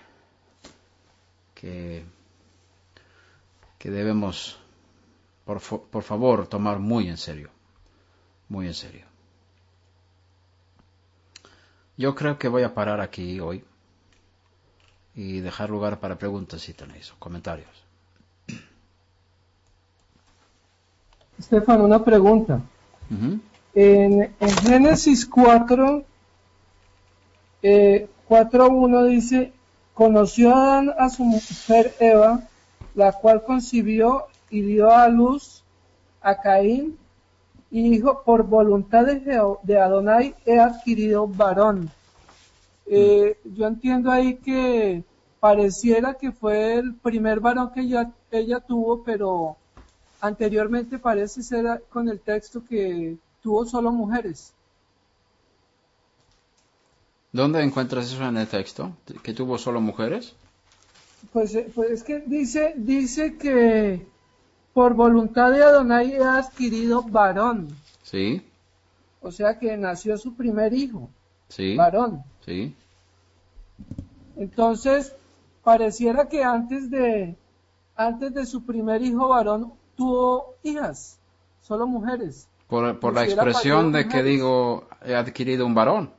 debemos, por favor, tomar muy en serio. Muy en serio. Yo creo que voy a parar aquí hoy y dejar lugar para preguntas si tenéis o comentarios. Estefan, una pregunta. Uh-huh. En Génesis 4, 4:1 dice, conoció Adán a su mujer Eva, la cual concibió y dio a luz a Caín, y dijo, por voluntad de Adonai he adquirido varón. Yo entiendo ahí que pareciera que fue el primer varón que ella tuvo, pero anteriormente parece ser con el texto que tuvo solo mujeres. ¿Dónde encuentras eso en el texto? ¿Que tuvo solo mujeres? Pues es que dice que por voluntad de Adonai he adquirido varón. Sí. O sea que nació su primer hijo, Sí. varón. Sí. Entonces, pareciera que antes de su primer hijo varón tuvo hijas, solo mujeres. Por la expresión de que digo, he adquirido un varón.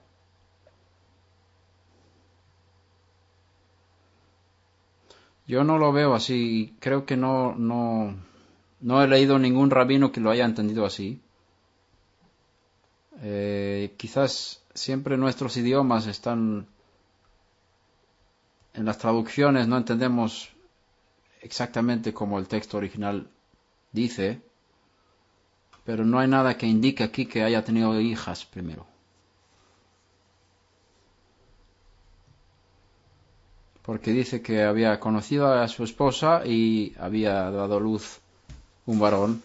Yo no lo veo así. Creo que no he leído ningún rabino que lo haya entendido así. Quizás siempre nuestros idiomas están en las traducciones, no entendemos exactamente como el texto original dice, pero no hay nada que indique aquí que haya tenido hijas primero. Porque dice que había conocido a su esposa y había dado a luz un varón.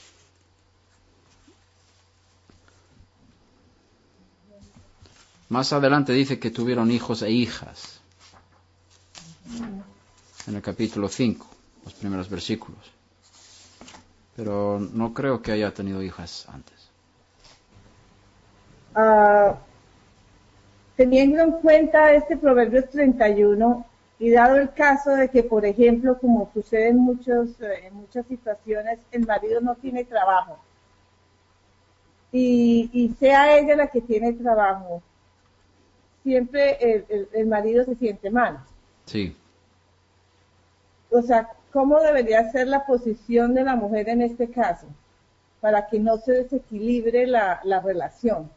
Más adelante dice que tuvieron hijos e hijas. En el capítulo 5, los primeros versículos. Pero no creo que haya tenido hijas antes. Teniendo en cuenta este Proverbios 31 y dado el caso de que, por ejemplo, como sucede en muchas situaciones, el marido no tiene trabajo y sea ella la que tiene trabajo, siempre el marido se siente mal. Sí. O sea, ¿cómo debería ser la posición de la mujer en este caso? Para que no se desequilibre la relación.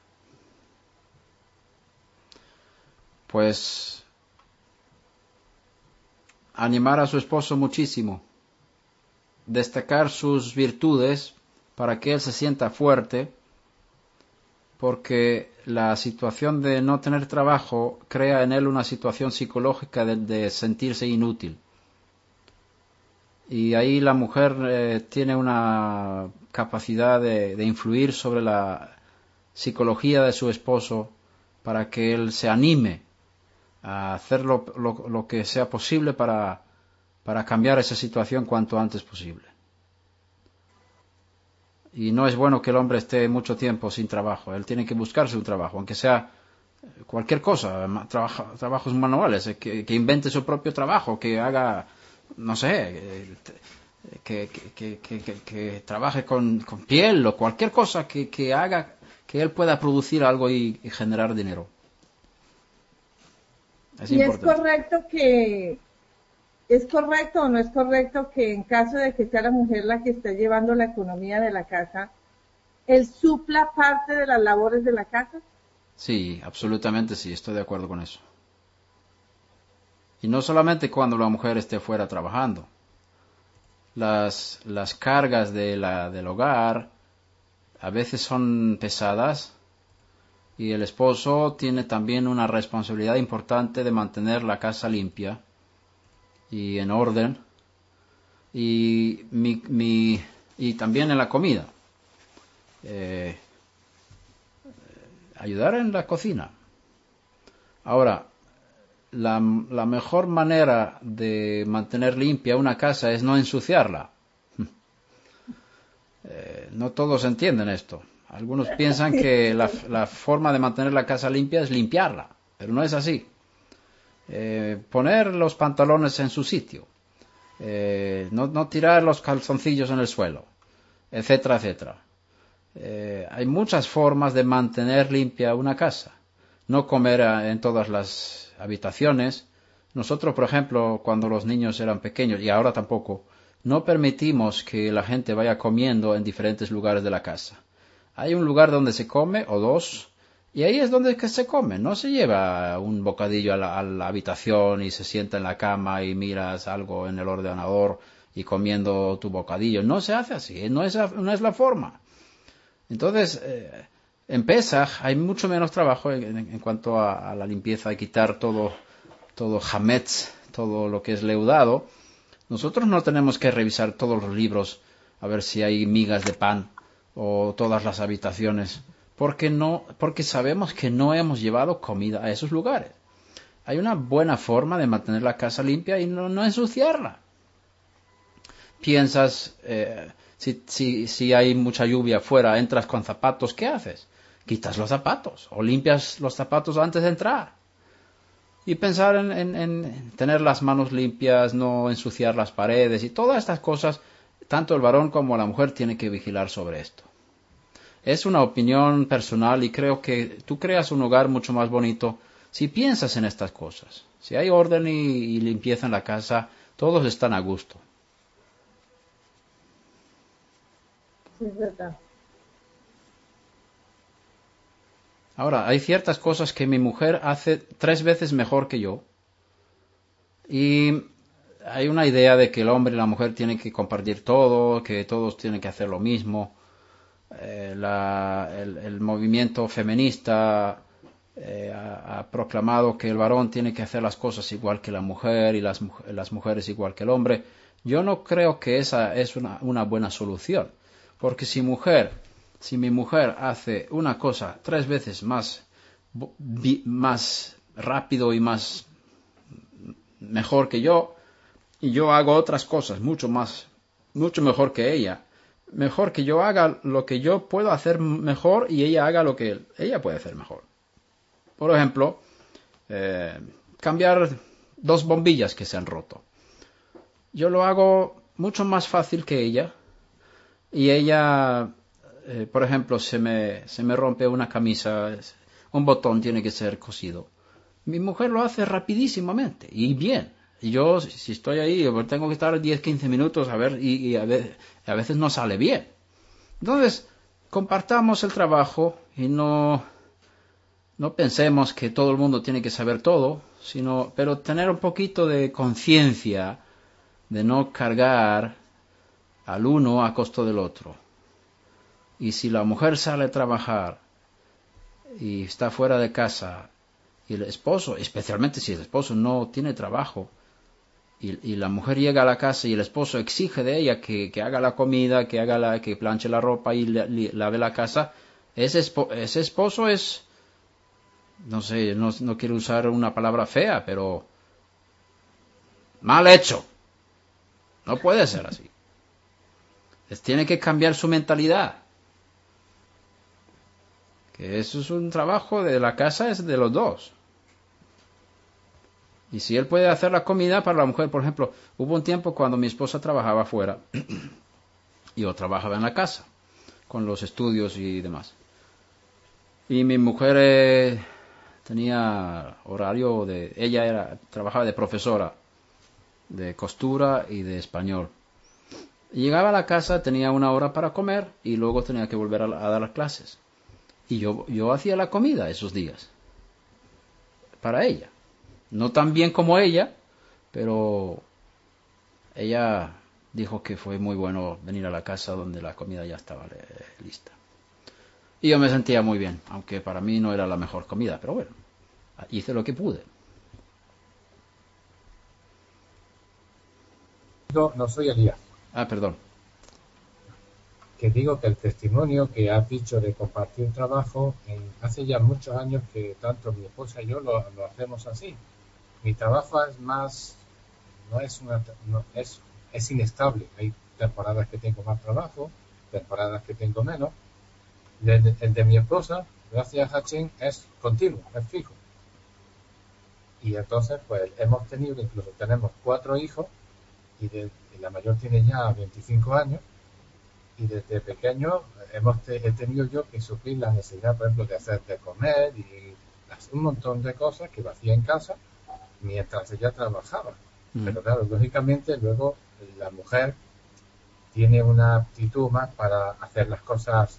Pues animar a su esposo muchísimo. Destacar sus virtudes para que él se sienta fuerte, porque la situación de no tener trabajo crea en él una situación psicológica de sentirse inútil. Y ahí la mujer tiene una capacidad de influir sobre la psicología de su esposo para que él se anime a hacer lo que sea posible para para cambiar esa situación cuanto antes posible. Y no es bueno que el hombre esté mucho tiempo sin trabajo. Él tiene que buscarse un trabajo, aunque sea cualquier cosa, trabajos manuales, que invente su propio trabajo, que haga, no sé, que trabaje con piel o cualquier cosa que haga que él pueda producir algo y generar dinero. Es ¿Y importante. es correcto o no es correcto que en caso de que sea la mujer la que esté llevando la economía de la casa, él supla parte de las labores de la casa? Sí, absolutamente sí, estoy de acuerdo con eso. Y no solamente cuando la mujer esté fuera trabajando. Las cargas del hogar a veces son pesadas y el esposo tiene también una responsabilidad importante de mantener la casa limpia y en orden y, y también en la comida. Ayudar en la cocina. Ahora, la mejor manera de mantener limpia una casa es no ensuciarla. No todos entienden esto. Algunos piensan que la forma de mantener la casa limpia es limpiarla, pero no es así. Poner los pantalones en su sitio, no tirar los calzoncillos en el suelo, etcétera, etcétera. Hay muchas formas de mantener limpia una casa. No comer en todas las habitaciones. Nosotros, por ejemplo, cuando los niños eran pequeños, y ahora tampoco, no permitimos que la gente vaya comiendo en diferentes lugares de la casa. Hay un lugar donde se come, o dos, y ahí es donde se come. No se lleva un bocadillo a la habitación y se sienta en la cama y miras algo en el ordenador y comiendo tu bocadillo. No se hace así, no es la forma. Entonces, en Pesaj hay mucho menos trabajo en cuanto a la limpieza, de quitar todo hametz, todo lo que es leudado. Nosotros no tenemos que revisar todos los libros a ver si hay migas de pan o todas las habitaciones, porque sabemos que no hemos llevado comida a esos lugares. Hay una buena forma de mantener la casa limpia y no ensuciarla. Piensas, si hay mucha lluvia afuera, entras con zapatos, ¿qué haces? Quitas los zapatos o limpias los zapatos antes de entrar. Y pensar en tener las manos limpias, no ensuciar las paredes y todas estas cosas, tanto el varón como la mujer tienen que vigilar sobre esto. Es una opinión personal y creo que tú creas un hogar mucho más bonito si piensas en estas cosas. Si hay orden y limpieza en la casa, todos están a gusto. Sí, es verdad. Ahora, hay ciertas cosas que mi mujer hace 3 veces mejor que yo. Y hay una idea de que el hombre y la mujer tienen que compartir todo, que todos tienen que hacer lo mismo. El movimiento feminista ha proclamado que el varón tiene que hacer las cosas igual que la mujer y las mujeres igual que el hombre. Yo no creo que esa es una buena solución. Porque si mi mujer hace una cosa 3 veces más rápido y mejor que yo, y yo hago otras cosas mucho mejor que ella, mejor que yo haga lo que yo puedo hacer mejor y ella haga lo que ella puede hacer mejor. Por ejemplo, cambiar 2 bombillas que se han roto. Yo lo hago mucho más fácil que ella. Y ella, por ejemplo, se me rompe una camisa, un botón tiene que ser cosido. Mi mujer lo hace rapidísimamente y bien. Y yo, si estoy ahí, tengo que estar 10-15 minutos a ver, y a veces no sale bien. Entonces, compartamos el trabajo y no pensemos que todo el mundo tiene que saber todo, pero tener un poquito de conciencia de no cargar al uno a costo del otro. Y si la mujer sale a trabajar y está fuera de casa y el esposo, especialmente si el esposo no tiene trabajo, y la mujer llega a la casa y el esposo exige de ella que haga la comida, que planche la ropa y lave la casa, ese esposo es, no sé, no quiero usar una palabra fea, pero mal hecho. No puede ser así. Tiene que cambiar su mentalidad. Que eso es un trabajo de la casa, es de los dos. Y si él puede hacer la comida para la mujer, por ejemplo, hubo un tiempo cuando mi esposa trabajaba afuera y yo trabajaba en la casa con los estudios y demás. Y mi mujer tenía horario trabajaba de profesora de costura y de español. Y llegaba a la casa, tenía una hora para comer y luego tenía que volver a dar las clases. Y yo hacía la comida esos días para ella. No tan bien como ella, pero ella dijo que fue muy bueno venir a la casa donde la comida ya estaba lista. Y yo me sentía muy bien, aunque para mí no era la mejor comida, pero bueno, hice lo que pude. No soy Elías. Perdón. Que digo que el testimonio que has dicho de compartir trabajo, hace ya muchos años que tanto mi esposa y yo lo hacemos así. Mi trabajo es más, es inestable. Hay temporadas que tengo más trabajo, temporadas que tengo menos. El de mi esposa, gracias a Hachín, es continuo, es fijo. Y entonces, pues incluso tenemos 4 hijos, y la mayor tiene ya 25 años, y desde pequeño he tenido yo que suplir la necesidad, por ejemplo, de hacer de comer y un montón de cosas que lo hacía en casa mientras ella trabajaba. Pero claro, lógicamente luego la mujer tiene una aptitud más para hacer las cosas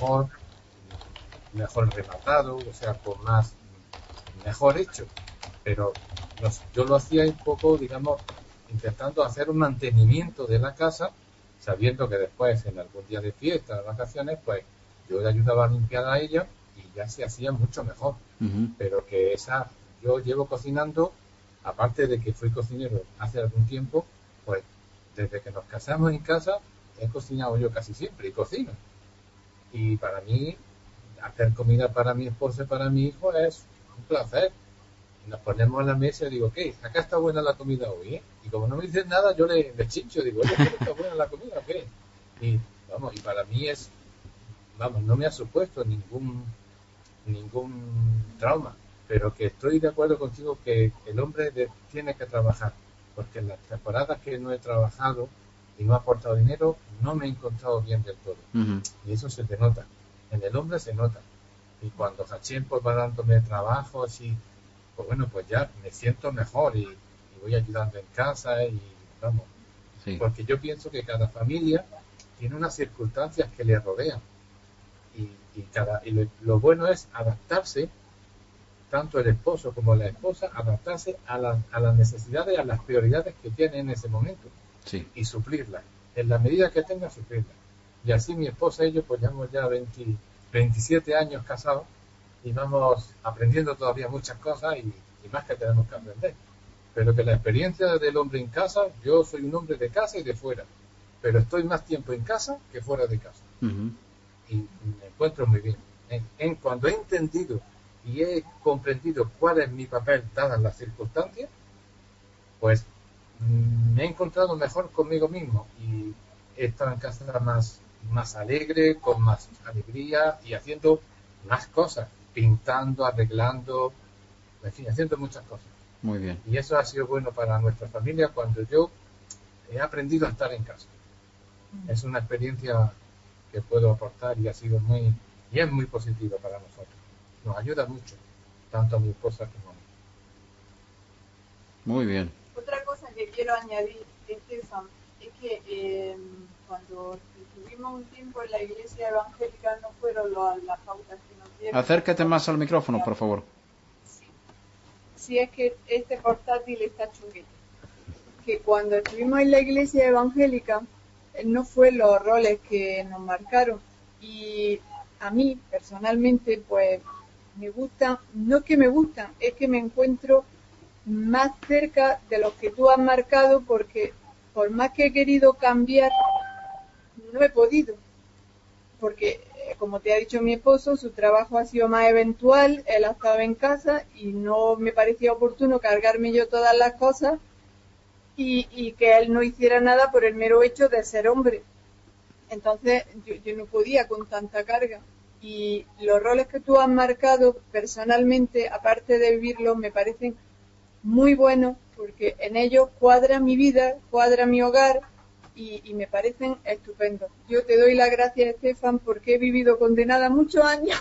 mejor rematado, o sea, mejor hecho. Pero yo lo hacía un poco, digamos, intentando hacer un mantenimiento de la casa, sabiendo que después, en algún día de fiesta, de vacaciones, pues yo le ayudaba a limpiar a ella y ya se hacía mucho mejor. Pero que yo llevo cocinando, aparte de que fui cocinero hace algún tiempo, pues desde que nos casamos en casa he cocinado yo casi siempre y cocino. Y para mí, hacer comida para mi esposa y para mi hijo es un placer. Nos ponemos a la mesa y digo, ¿qué? Acá está buena la comida hoy, ¿eh? Y como no me dicen nada, yo le chincho, digo, oye, ¿está buena la comida o qué? Y para mí no me ha supuesto ningún trauma, pero que estoy de acuerdo contigo que el hombre tiene que trabajar, porque en las temporadas que no he trabajado y no he aportado dinero, no me he encontrado bien del todo. Y eso se te nota. En el hombre se nota. Y cuando Hachén pues va dándome trabajos y pues bueno, pues ya me siento mejor y voy ayudando en casa y vamos. Sí. Porque yo pienso que cada familia tiene unas circunstancias que le rodean y lo bueno es adaptarse, tanto el esposo como la esposa, adaptarse a las necesidades, a las prioridades que tiene en ese momento. Sí. Y suplirlas, en la medida que tenga, suplirlas. Y así mi esposa y yo pues llevamos ya 27 años casados y vamos aprendiendo todavía muchas cosas y más que tenemos que aprender. Pero que la experiencia del hombre en casa, yo soy un hombre de casa y de fuera, pero estoy más tiempo en casa que fuera de casa. Y me encuentro muy bien. Cuando he entendido y he comprendido cuál es mi papel dadas las circunstancias, pues me he encontrado mejor conmigo mismo y he estado en casa más alegre, con más alegría y haciendo más cosas, pintando, arreglando, en fin, haciendo muchas cosas. Muy bien. Y eso ha sido bueno para nuestra familia cuando yo he aprendido a estar en casa. Es una experiencia que puedo aportar y es muy positiva para nosotros. Nos ayuda mucho, tanto a mi esposa como a mí. Muy bien. Otra cosa que quiero añadir es que cuando estuvimos un tiempo en la iglesia evangélica no fueron las pautas que nos dieron. Acércate más al micrófono, por favor. Sí, es que este portátil está chunguito. Que cuando estuvimos en la iglesia evangélica no fue los roles que nos marcaron. Y a mí, personalmente, pues me gusta, no es que me gustan, es que me encuentro más cerca de los que tú has marcado, porque por más que he querido cambiar, no he podido. Porque, como te ha dicho mi esposo, su trabajo ha sido más eventual, él ha estado en casa y no me parecía oportuno cargarme yo todas las cosas. y que él no hiciera nada por el mero hecho de ser hombre. Entonces yo no podía con tanta carga. Y los roles que tú has marcado personalmente, aparte de vivirlos, me parecen muy buenos porque en ellos cuadra mi vida, cuadra mi hogar y me parecen estupendos. Yo te doy las gracias, Estefan, porque he vivido condenada muchos años.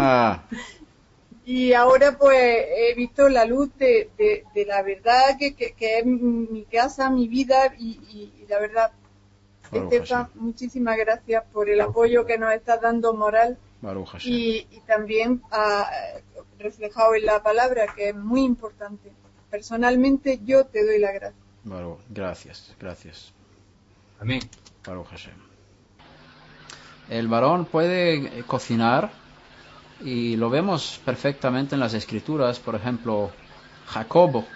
Y ahora pues he visto la luz de la verdad que es mi casa, mi vida y la verdad, Estefan, muchísimas gracias por el apoyo que nos estás dando moral y también reflejado en la palabra, que es muy importante. Personalmente yo te doy la gracia. Gracias. Amén. Baruch Hashem. El varón puede cocinar y lo vemos perfectamente en las escrituras. Por ejemplo, Jacob,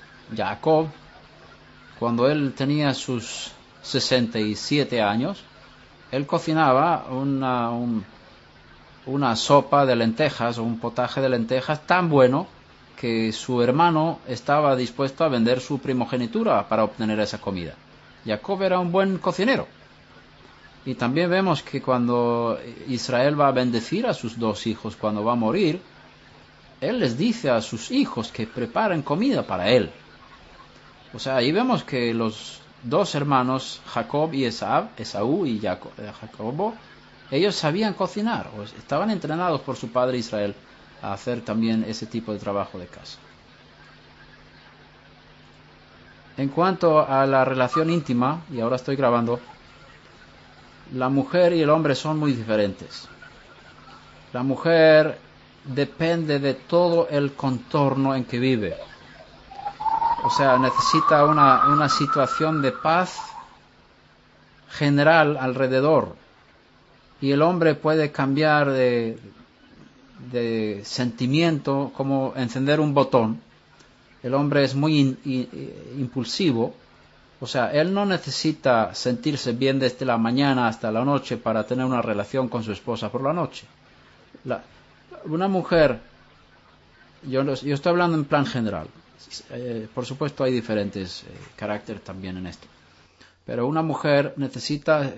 cuando él tenía sus 67 años, él cocinaba una sopa de lentejas o un potaje de lentejas tan bueno que su hermano estaba dispuesto a vender su primogenitura para obtener esa comida. Jacob era un buen cocinero. Y también vemos que cuando Israel va a bendecir a sus dos hijos cuando va a morir, él les dice a sus hijos que preparen comida para él. O sea, ahí vemos que los dos hermanos, Jacob y Esaú y Jacobo, ellos sabían cocinar, o estaban entrenados por su padre Israel a hacer también ese tipo de trabajo de casa. En cuanto a la relación íntima, y ahora estoy grabando, la mujer y el hombre son muy diferentes. La mujer depende de todo el contorno en que vive. O sea, necesita una situación de paz general alrededor. Y el hombre puede cambiar de sentimiento como encender un botón. El hombre es muy impulsivo. O sea, él no necesita sentirse bien desde la mañana hasta la noche para tener una relación con su esposa por la noche. Una mujer, yo estoy hablando en plan general, por supuesto hay diferentes caracteres también en esto, pero una mujer necesita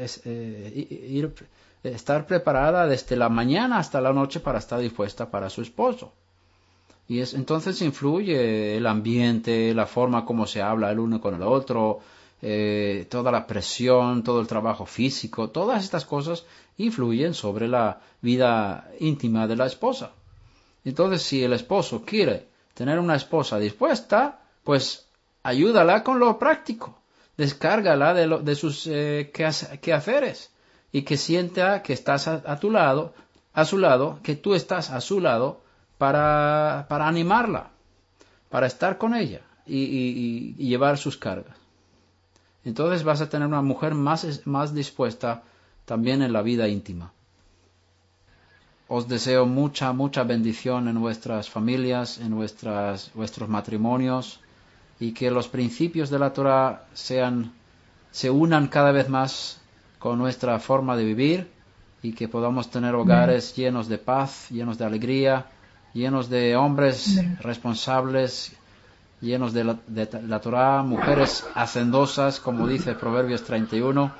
estar preparada desde la mañana hasta la noche para estar dispuesta para su esposo. Y entonces influye el ambiente, la forma como se habla el uno con el otro, toda la presión, todo el trabajo físico, todas estas cosas influyen sobre la vida íntima de la esposa. Entonces, si el esposo quiere tener una esposa dispuesta, pues ayúdala con lo práctico, descárgala de sus quehaceres y que sienta que estás a su lado, que tú estás a su lado, para animarla, para estar con ella y llevar sus cargas. Entonces vas a tener una mujer más dispuesta también en la vida íntima. Os deseo mucha bendición en vuestras familias, en vuestros matrimonios, y que los principios de la Torah se unan cada vez más con nuestra forma de vivir y que podamos tener hogares llenos de paz, llenos de alegría, llenos de hombres responsables, llenos de la Torah, mujeres hacendosas, como dice Proverbios 31,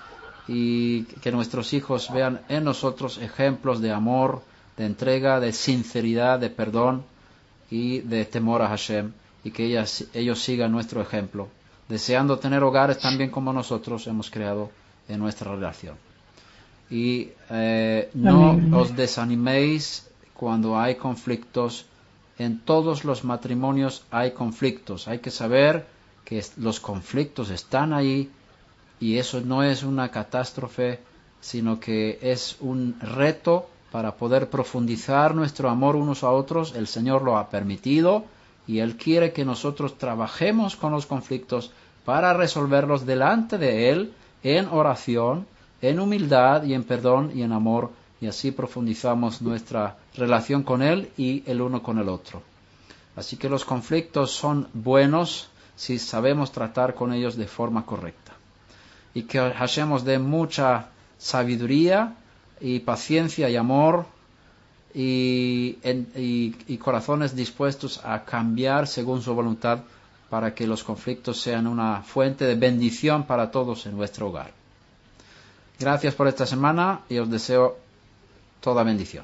y que nuestros hijos vean en nosotros ejemplos de amor, de entrega, de sinceridad, de perdón y de temor a Hashem, y que ellos sigan nuestro ejemplo, deseando tener hogares también como nosotros hemos creado en nuestra relación. Y no os desaniméis cuando hay conflictos. En todos los matrimonios hay conflictos. Hay que saber que los conflictos están ahí y eso no es una catástrofe, sino que es un reto para poder profundizar nuestro amor unos a otros. El Señor lo ha permitido y Él quiere que nosotros trabajemos con los conflictos para resolverlos delante de Él en oración, en humildad y en perdón y en amor, y así profundizamos nuestra relación con Él y el uno con el otro. Así que los conflictos son buenos si sabemos tratar con ellos de forma correcta. Y que Hashem nos dé mucha sabiduría y paciencia y amor y corazones dispuestos a cambiar según su voluntad para que los conflictos sean una fuente de bendición para todos en vuestro hogar. Gracias por esta semana y os deseo toda bendición.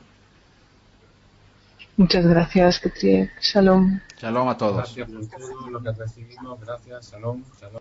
Muchas gracias, Petri. Shalom. Shalom a todos. Gracias por todo lo que recibimos. Gracias. Shalom. Shalom.